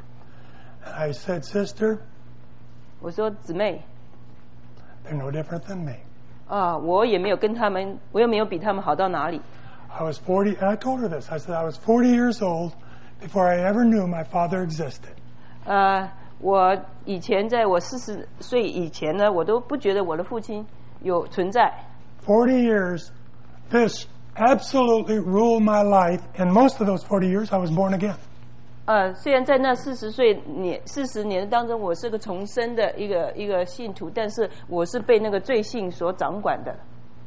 I said, Sister, 我说姊妹 they're no different than me. 我也没有跟他们，我又没有比他们好到哪里。 I was 40, and I told her this. I said, I was 40 years old before I ever knew my father existed. 我以前在我40岁以前呢，我都不觉得我的父亲有存在。 40 years, this absolutely ruled my life, and most of those 40 years I was born again. 虽然在那40年当中，我是个重生的一个信徒，但是我是被那个罪性所掌管的。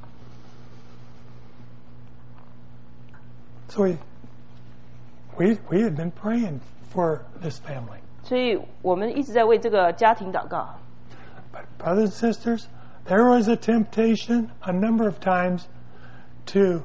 So we had been praying for this family. 所以我们一直在为这个家庭祷告。 But brothers and sisters, there was a temptation a number of times to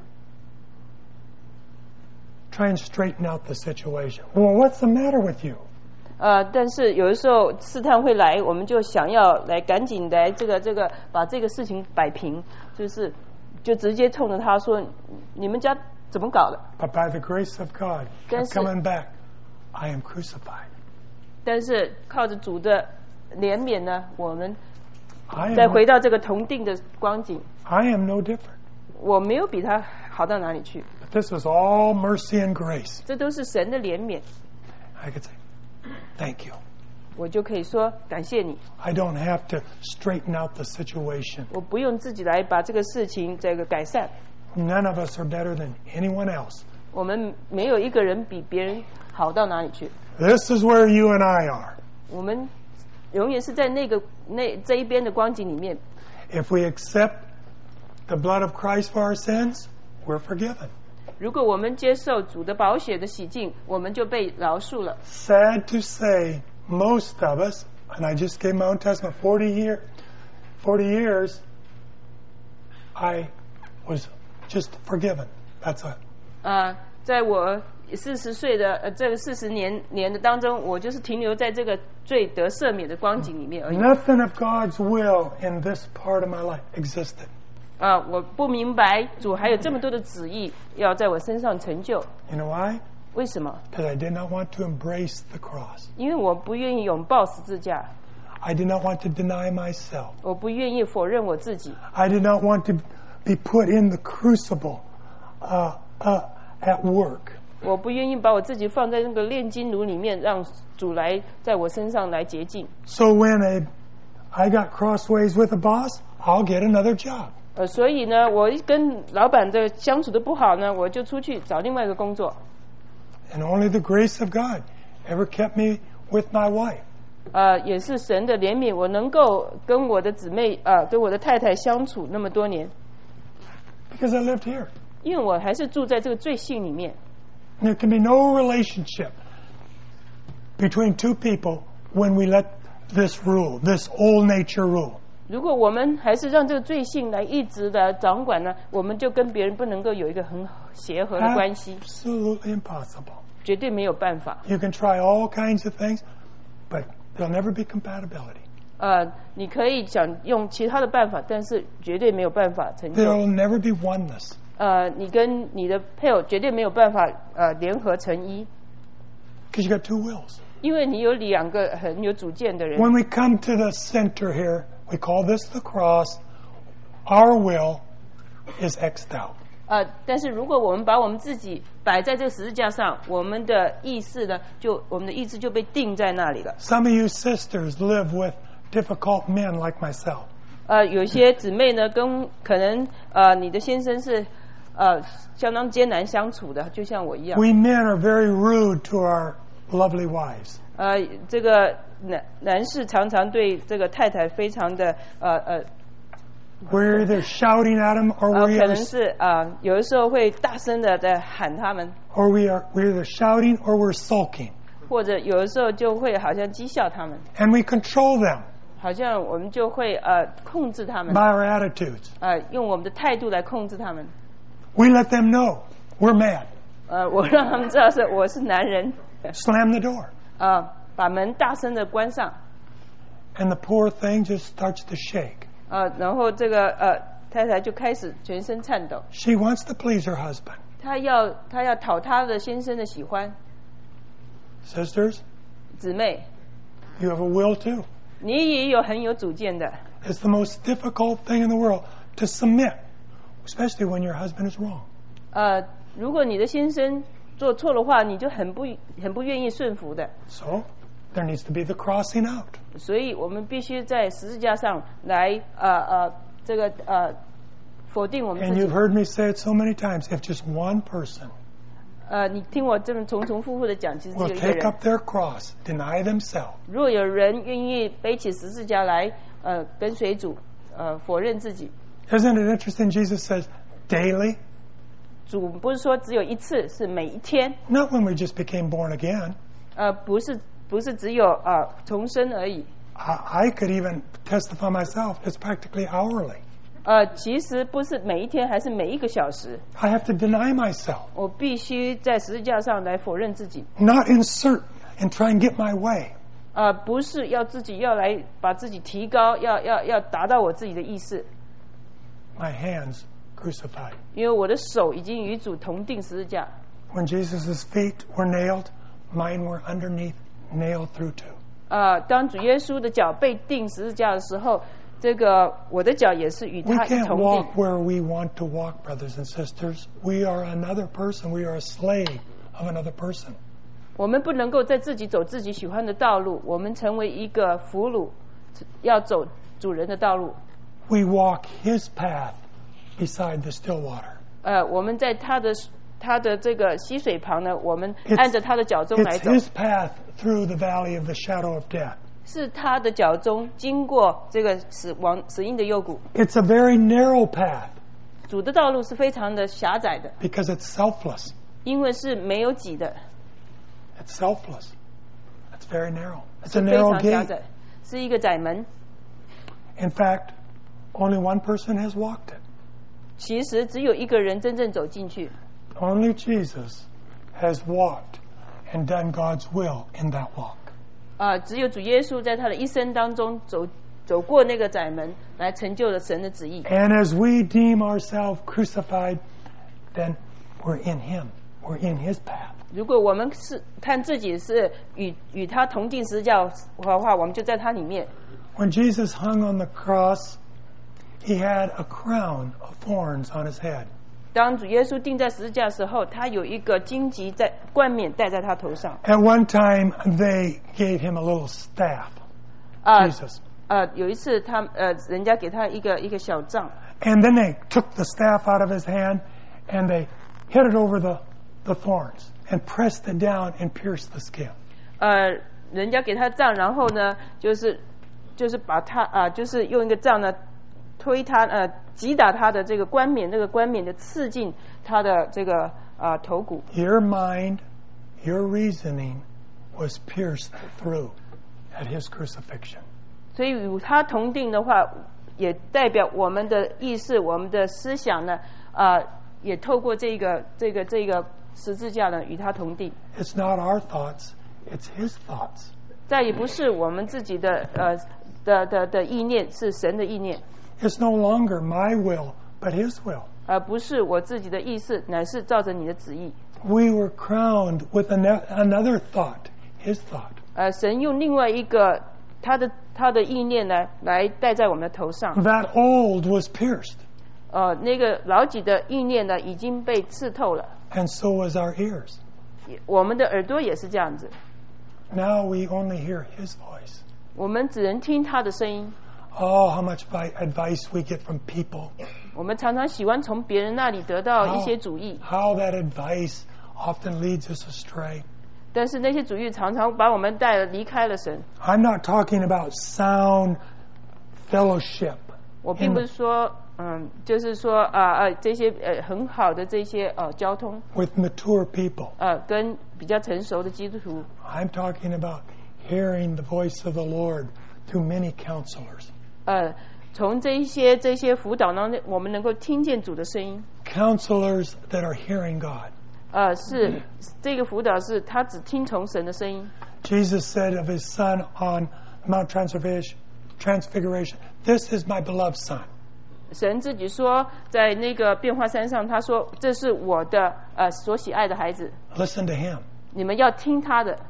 try and straighten out the situation. Well, what's the matter with you? 但是有的时候试探会来，我们就想要来赶紧来这个把这个事情摆平，就直接冲着他说：“你们家怎么搞的？” But by the grace of God, kept coming back, I am crucified. 但是靠着主的怜悯呢，我们再回到这个同定的光景。 I am no different. 我没有比他好到哪里去。 But this was all mercy and grace. 这都是神的怜悯。 I could say, thank you. 我就可以说感谢你。 I don't have to straighten out the situation. 我不用自己来把这个事情这个改善。 None of us are better than anyone else. 我们没有一个人比别人好到哪里去。 This is where you and I are. 我们永远是在这一边的光景里面。 If we accept the blood of Christ for our sins, we're forgiven. 如果我们接受主的宝血的洗净，我们就被饶恕了。 Sad to say, most of us, and I just gave my own testament, 40 years, I was just forgiven. That's it. 在我40岁的这个40年的当中，我就是停留在这个罪得赦免的光景里面而已。 Nothing of God's will in this part of my life existed. 我不明白主还有这么多的旨意要在我身上成就。 You know why? 为什么？ Because I did not want to embrace the cross. 因为我不愿意拥抱十字架。 I did not want to deny myself. 我不愿意否认我自己。 I did not want to be put in the crucible at work. 我不愿意把我自己放在那个炼金炉里面，让主来在我身上来洁净。 So when I got crossways with a boss, I'll get another job. 所以呢，我跟老板的相处的不好呢，我就出去找另外一个工作。 And only the grace of God ever kept me with my wife. 也是神的怜悯，我能够跟我的姊妹跟我的太太相处那么多年。 Because I lived here. 因为我还是住在这个罪性里面。 There can be no relationship between two people when we let this rule, this old nature rule. 如果我们还是让这个罪性来一直的掌管呢，我们就跟别人不能够有一个很协和的关系。 Absolutely impossible. 绝对没有办法。 You can try all kinds of things, but there'll never be compatibility. 你可以想用其他的办法，但是绝对没有办法成就。 There'll never be oneness. 你跟你的配偶绝对没有办法联合成一。 Because you got two wills. 因为你有两个很有主见的人。 When we come to the center here, we call this the cross. Our will is X'd out. 但是如果我们把我们自己摆在这个十字架上，我们的意识呢，我们的意志就被定在那里了。 Some of you sisters live with difficult men like myself. 有些姊妹呢，可能你的先生是相当艰难相处的，就像我一样。 We men are very rude to our lovely wives. 这个男士常常对这个太太非常的 We're either shouting at them, or 可能是有的时候会大声的在喊他们， or we're either shouting or we're sulking, 或者有的时候就会好像讥笑他们， and we control them 好像我们就会控制他们， by our attitudes. 用我们的态度来控制他们。 We let them know we're mad. 我让他们知道我是男人。 Slam the door. 把门大声的关上。 And the poor thing just starts to shake. 然后这个太太就开始全身颤抖。 She wants to please her husband. 她要讨她的先生的喜欢。 Sisters, 姊妹 You have a will too. 你也有很有主见的。 It's the most difficult thing in the world to submit, especially when your husband is wrong. 如果你的先生做错的话，你就很不愿意顺服的。 So there needs to be the crossing out. 所以我们必须在十字架上来否定我们 And 自 you've 己。 heard me say it so many times. If just one person 你听我这么重复复的讲，其实只有 will 一个 take 人。 up their cross, deny themselves, 如果有人愿意背起十字架来，跟随主，否认自己。 isn't it interesting? Jesus says daily, 主不是说只有一次，是每一天。 not when we just became born again. 不是只有重生而已。 I could even testify myself. It's practically hourly. 其实不是每一天，还是每一个小时。 I have to deny myself, 我必须在十字架上来否认自己。 not insert and try and get my way. 不是要自己要来把自己提高，要达到我自己的意思。 My hands crucified. 因为我的手已经与主同定十字架。 When Jesus' feet were nailed, mine were underneath, nailed through too. 当主耶稣的脚被钉十字架的时候，这个我的脚也是与 We 他一 can't 同定。 walk where we want to walk, brothers and sisters. We are another person. We are a slave of another person. 我们不能够在自己走自己喜欢的道路，我们成为一个俘虏，要走主人的道路。 We walk His path beside the still water. 我们在他的这个溪水旁呢，我们 It's- 按着他的脚踪来 It's 走， His path through the valley of the shadow of death. 是他的脚踪经过这个死荫的幽谷。 It's a very narrow path 主的道路是非常的狭窄的， because it's selfless. 因为是没有己的， It's selfless. It's very narrow. It's 是 a 非 narrow 常狭 gate. 窄，是一个窄门。 In fact, only one person has walked it. 其实只有一个人真正走进去， Only Jesus has walked and done God's will in that walk. 只有主耶稣在他的一生当中走过那个窄门，来成就了神的旨意。 And as we deem ourselves crucified, then we're in Him. We're in His path. 如果我们是看自己是与他同定十字架的话，我们就在他里面。 When Jesus hung on the cross, He had a crown of thorns on His head. 当主耶稣钉在十字架的时候，他有一个荆棘在冠冕戴在他头上。 At one time, they gave Him a little staff. 啊 Jesus. 有一次人家给他一个小杖， And then they took the staff out of His hand and they hit it over the thorns and pressed it down and pierced the skin. 人家给他杖，然后呢，就是把他就是用一个杖呢推他击打他的这个冠冕，这个冠冕的刺进他的这个头骨。 Your mind, your reasoning was pierced through at His crucifixion. 所以与他同定的话，也代表我们的意识、我们的思想呢，也透过这个十字架呢，与他同定。 It's not our thoughts, it's His thoughts. 再也不是我们自己的意念，是神的意念， It's no longer my will, but His will. 而不是我自己的意识，乃是照着你的旨意。 We were crowned with another thought, His thought. 神用另外一个他的意念呢，来戴在我们的头上。 That old was pierced, 那个老己的意念呢，已经被刺透了。 and so was our ears. 我们的耳朵也是这样子， Now we only hear His voice. 我们只能听他的声音。 Oh, how much advice we get from people. 我们常常喜欢从别人那里得到一些主意， How that advice often leads us astray. 但是那些主意常常把我们离开了神。 I'm not talking about sound fellowship. 我并不是说，就是说这些很好的这些交通， With mature people. 跟比较成熟的基督徒。 I'm talking about hearing the voice of the Lord through many counselors. 从这些辅导当中，我们能够听见主的声音。 Counselors that are hearing God. 是这个辅导是他只听从神的声音。 Jesus said of His Son on Mount Transfiguration, "This is my beloved Son." 神自己说，在那个变化山上，他说：“这是我的所喜爱的孩子， Listen to Him. 你们要听他的。”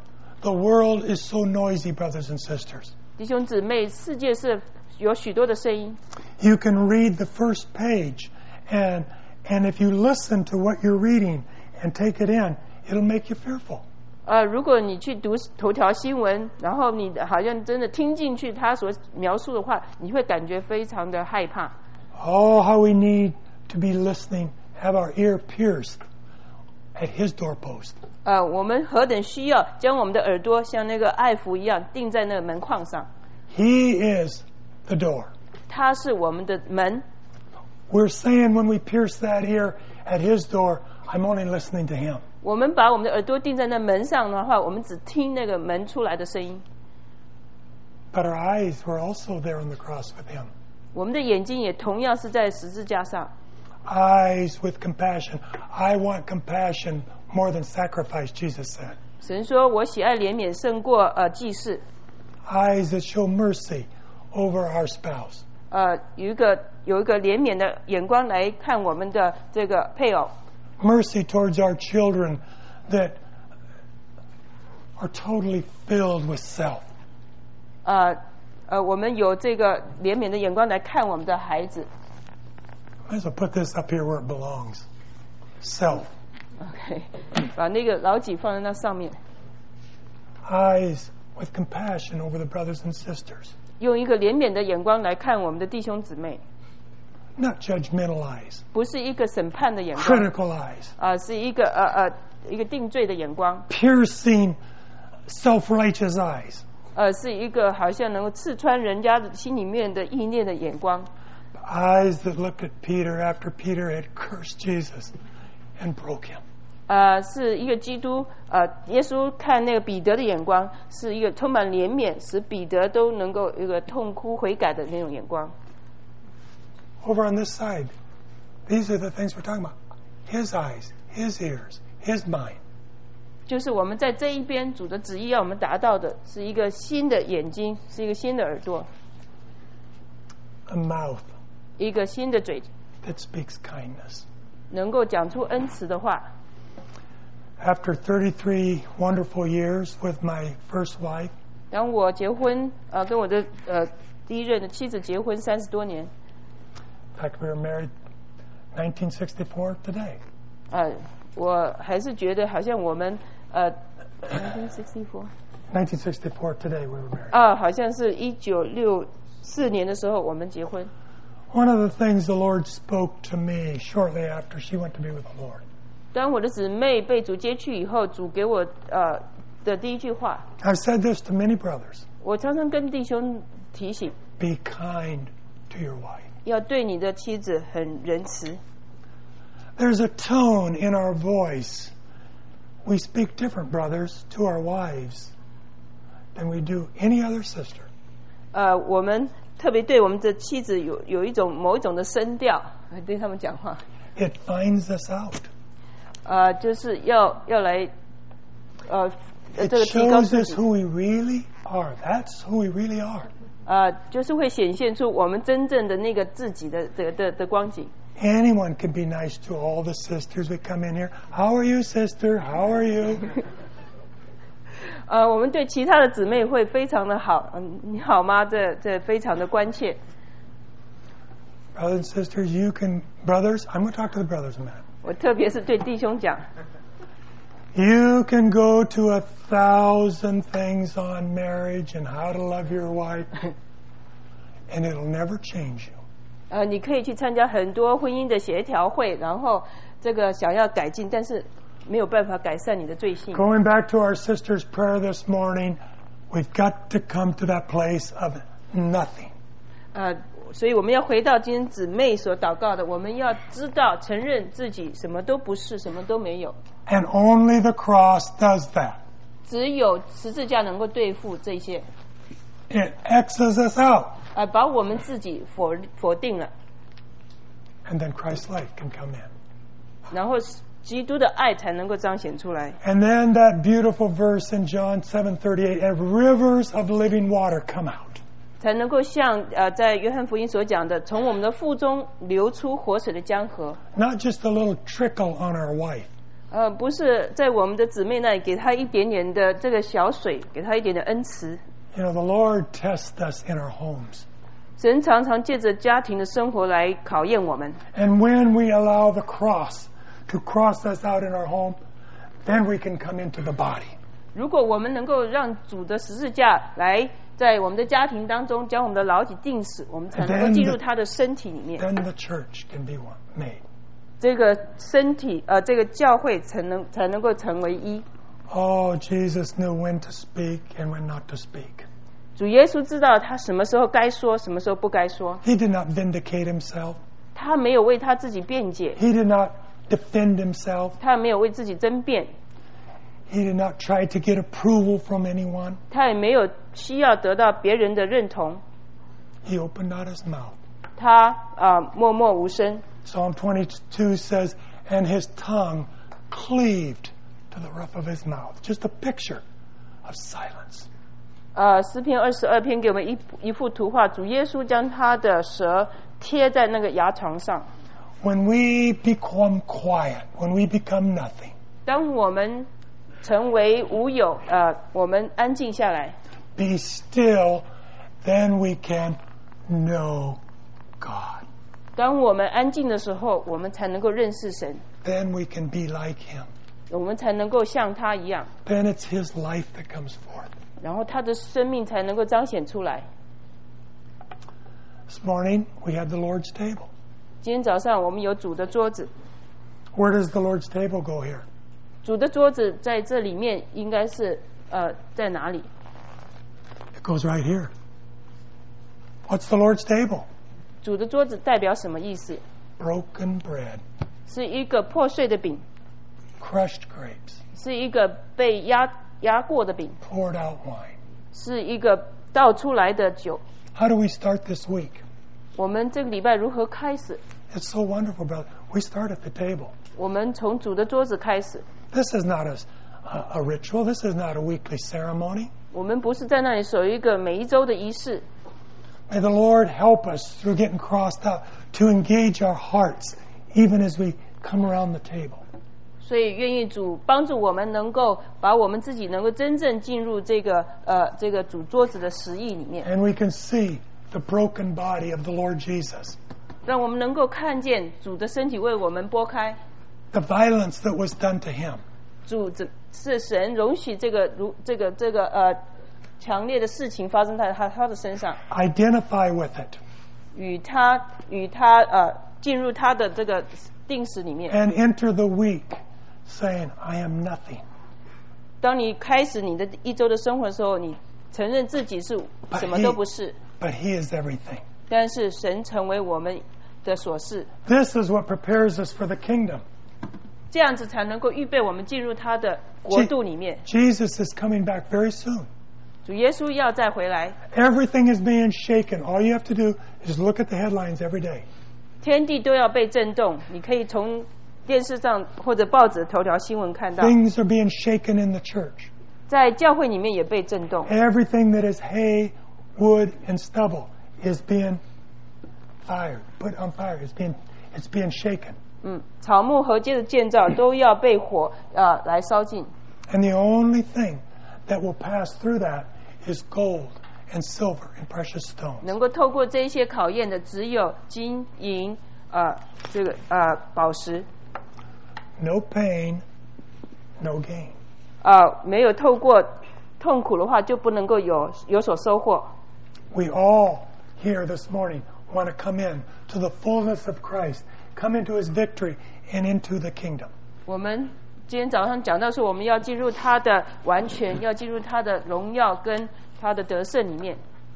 The world is so noisy, brothers and sisters. 弟兄姊妹，世界是有许多的声音。 You can read the first page, and if you listen to what you're reading and take it in, it'll make you fearful. 如果你去读头条新闻，然后你好像真的听进去他所描述的话，你会感觉非常的害怕。 Oh, how we need to be listening, have our ear pierced at His doorpost. 我们何等需要将我们的耳朵像那个爱弗一样钉在那个门框上。 He is the door. 他是我们的门。 We're saying when we pierce that ear at His door, I'm only listening to Him. 我们把我们的耳朵钉在那门上的话，我们只听那个门出来的声音。 But our eyes were also there on the cross with Him. 我们的眼睛也同样是在十字架上。 Eyes with compassion. I want compassion more t一 than sacrifice, Jesus said. 神说：“我喜爱怜悯胜过祭祀。” Eyes that show mercy over our spouse. 有一个怜悯的眼光来看我们的这个配偶。 Mercy towards our children that are totally filled with self. 我们有这个怜悯的眼光来看我们的孩子。 Might as well put this up here where it belongs. Self. OK， 把那个老己放在那上面。 Eyes with compassion over the brothers and sisters. 用一个怜悯的眼光来看我们的弟兄姊妹。 Not judgmental eyes. 不是一个审判的眼光。 Critical eyes. 是一个定罪的眼光。 Piercing, self-righteous eyes. 是一个好像能够刺穿人家的心里面的意念的眼光。 Eyes that looked at Peter after Peter had cursed Jesus and broke him. 是一个基督耶稣看那个彼得的眼光，是一个充满怜悯，使彼得都能够一个痛哭悔改的那种眼光。 Over on this side, these are the things we're talking about. His eyes, His ears, His mind. 就是我们在这一边主的旨意要我们达到的是一个新的眼睛，是一个新的耳朵， A mouth 一个新的嘴， that speaks kindness. 能够讲出恩慈的话。 After 33 wonderful years with my first wife, 当我结婚跟我的第一任的妻子结婚30多年。 in fact, we were married 1964 today. 我还是觉得好像我们1964 today we were married. 好像是1964年的时候我们结婚。 One of the things the Lord spoke to me shortly after she went to be with the Lord. 当我的姊妹被主接去以后，主给我的第一句话。 I've said this to many brothers. 我常常跟弟兄提醒。 Be kind to your wife. 要对你的妻子很仁慈。 There's a tone in our voice. We speak different, brothers, to our wives than we do any other sister. 我们特别对我们的妻子有某一种的声调，对他们讲话。 It finds us out. 就是要来 It 这个提高 shows 自 us 己。 who we really are. That's who we really are. 就是会显现出我们真正的那个自己的光景。 Anyone can be nice to all the sisters we come in here. How are you, sister? How are you? 我们对其他的姊妹会非常的好，你好吗？这非常的关切。 Brothers and sisters, brothers, I'm going to talk to the brothers a minute. 我特别是对弟兄讲。 You can go to 1,000 things on marriage and how to love your wife, and it'll never change you. 你可以去参加很多婚姻的协调会，然后这个想要改进，但是没有办法改善你的罪性。 Going back to our sister's prayer this morning, we've got to come to that place of nothing. 所以我们要回到今天姊妹所祷告的，我们要知道承认自己什么都不是，什么都没有。 And only the cross does that. 只有十字架能够对付这些。 It X's us out. 把我们自己否定了。 And then Christ's life can come in. 然后基督的爱才能够彰显出来。 And then that beautiful verse in John 7:38, and rivers of living water come out. 才能够像在约翰福音所讲的，从我们的腹中流出活水的江河。 Not just a little trickle on our wife. 不是在我们的姊妹那里给她一点点的这个小水，给她一点点恩慈。 You know, the Lord tests us in our homes. 神常常借着家庭的生活来考验我们。 And when we allow the cross to cross us out in our home, then we can come into the body. 如果我们能够让主的十字架来在我们的家庭当中将我们的老己钉死，我们才能够进入他的身体里面。 Then the church can be made. 这个身体这个教会才能够成为一。 Oh, Jesus knew when to speak and when not to speak. 主耶稣知道他什么时候该说，什么时候不该说。 He did not vindicate himself. 他没有为他自己辩解。 He did not defend himself. 他没有为自己争辩。 He did not try to get approval from anyone. 他也没有需要得到别人的认同。 He opened not his mouth. 他默默无声。 Psalm 22 says, and his tongue cleaved to the roof of his mouth. Just a picture of silence. 诗篇22篇给我们一幅图画，主耶稣将他的舌贴在那个牙床上。 When we become quiet, when we become nothing. 当我们成为无有，我们安静下来。 Be still, then we can know God. 当我们安静的时候，我们才能够认识神。 Then we can be like Him. 我们才能够像他一样。 Then it's His life that comes forth. 然后他的生命才能够彰显出来。 This morning we had the Lord's table. 今天早上我们有主的桌子。 Where does the Lord's table go here? 主的桌子在这里面应该是在哪里？ It goes right here. What's the Lord's table? 主的桌子代表什么意思？ Broken bread. 是一个破碎的饼。 Crushed grapes. 是一个被压过的饼。 Poured out wine. 是一个倒出来的酒。 How do we start this week? 我们这个礼拜如何开始？ It's so wonderful, brother. We start at the table. 我们从主的桌子开始。 This is not a ritual. This is not a weekly ceremony. 我们不是在那里守一个每一周的仪式。 May the Lord help us through getting crossed out to engage our hearts even as we come around the table. 所以愿意主帮助我们能够把我们自己能够真正进入这个主桌子的实意里面。 And we can see the broken body of the Lord Jesus. 让我们能够看见主的身体为我们拨开。 The violence that was done to him. 主是神容许这个强烈的事情发生在他的身上。 Identify with it. 与他进入他的这个定死里面。 And enter the week saying, I am nothing. 当你开始你的一周的生活的时候，你承认自己是什么都不是。 But he is everything. 但是神成为我们的所是。 This is what prepares us for the kingdom. 这样子才能够预备我们进入他的国度里面。 Jesus is coming back very soon. 主耶稣要再回来。 Everything is being shaken. All you have to do is look at the headlines every day. 天地都要被震动，你可以从电视上或者报纸头条新闻看到。 Things are being shaken in the church. 在教会里面也被震动。 Everything that is hay, wood, and stubble is being fired, put on fire. It's being shaken. 草木禾秸的建造都要被火来烧尽。 And the only thing that will pass through that is gold and silver and precious stones. 能够透过这些考验的只有金银宝石。 No pain, no gain. 没有透过痛苦的话，就不能够有所收获。 We all here this morning want to come in to the fullness of Christ, come into His victory and into the kingdom. 我们今天早上讲到说，我们要进入他的完全，要进入他的荣耀跟他的得胜里面。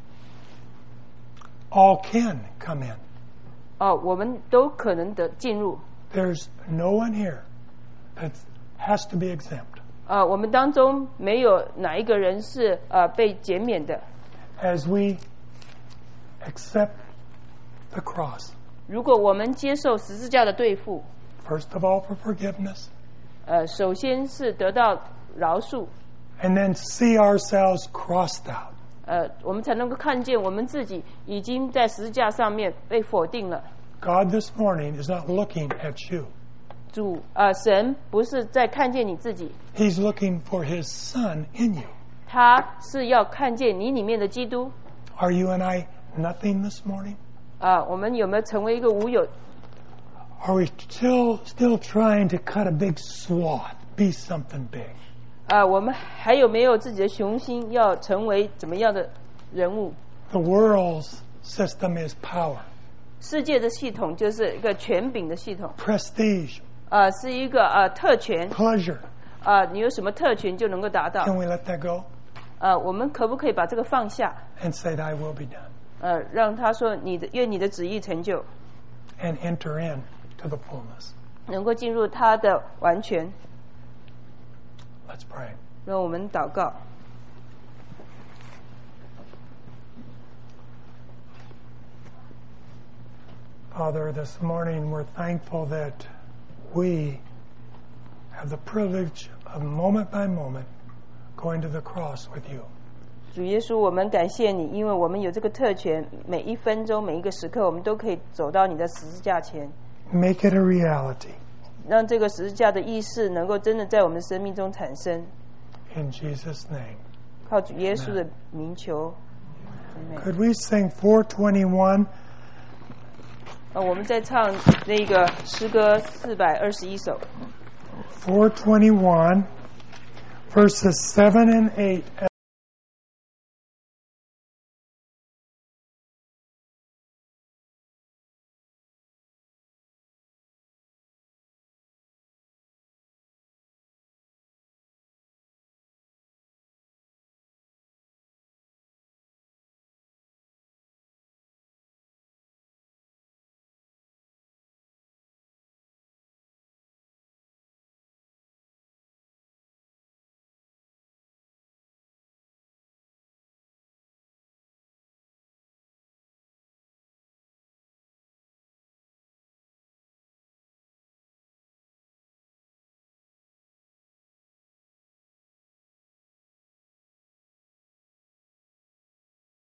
All can come in. 我们都可能的进入。 There's no one here that has to be exempt. 我们当中没有哪一个人是被减免的。 As we accept the cross. 如果我们接受十字架的对付。 First of all, for forgiveness. 首先是得到饶恕。 And then see ourselves crossed out. 我们才能够看见我们自己已经在十字架上面被否定了。 God this morning is not looking at you. 神不是在看见你自己， He's looking for His Son in you. 他是要看见你里面的基督。 Are you and I nothing this morning? 我们有没有成为一个无有？ Are we still trying to cut a big swath, be something big? 我们还有没有自己的雄心，要成为怎么样的人物？ The world's system is power, 世界的系统就是一个权柄的系统， prestige, 是一个特权， pleasure. 你有什么特权就能够达到。 Can we let that go 我们可不可以把这个放下？ and say, Thy will be done, 让他说愿你的旨意成就， and enter in to the fullness? 能够进入他的完全。 Let's pray. 让我们祷告。 Father, this morning we're thankful that we have the privilege of moment by moment going to the cross with you. 主耶稣，我们感谢你，因为我们有这个特权，每一分钟、每一个时刻，我们都可以走到你的十字架前， Make it a reality. 让这个十字架的意识能够真的在我们生命中产生。 In Jesus' name. 靠主耶稣的名求。 Could we sing 421? 我们在唱那个诗歌421首。 421, verses 7 and 8.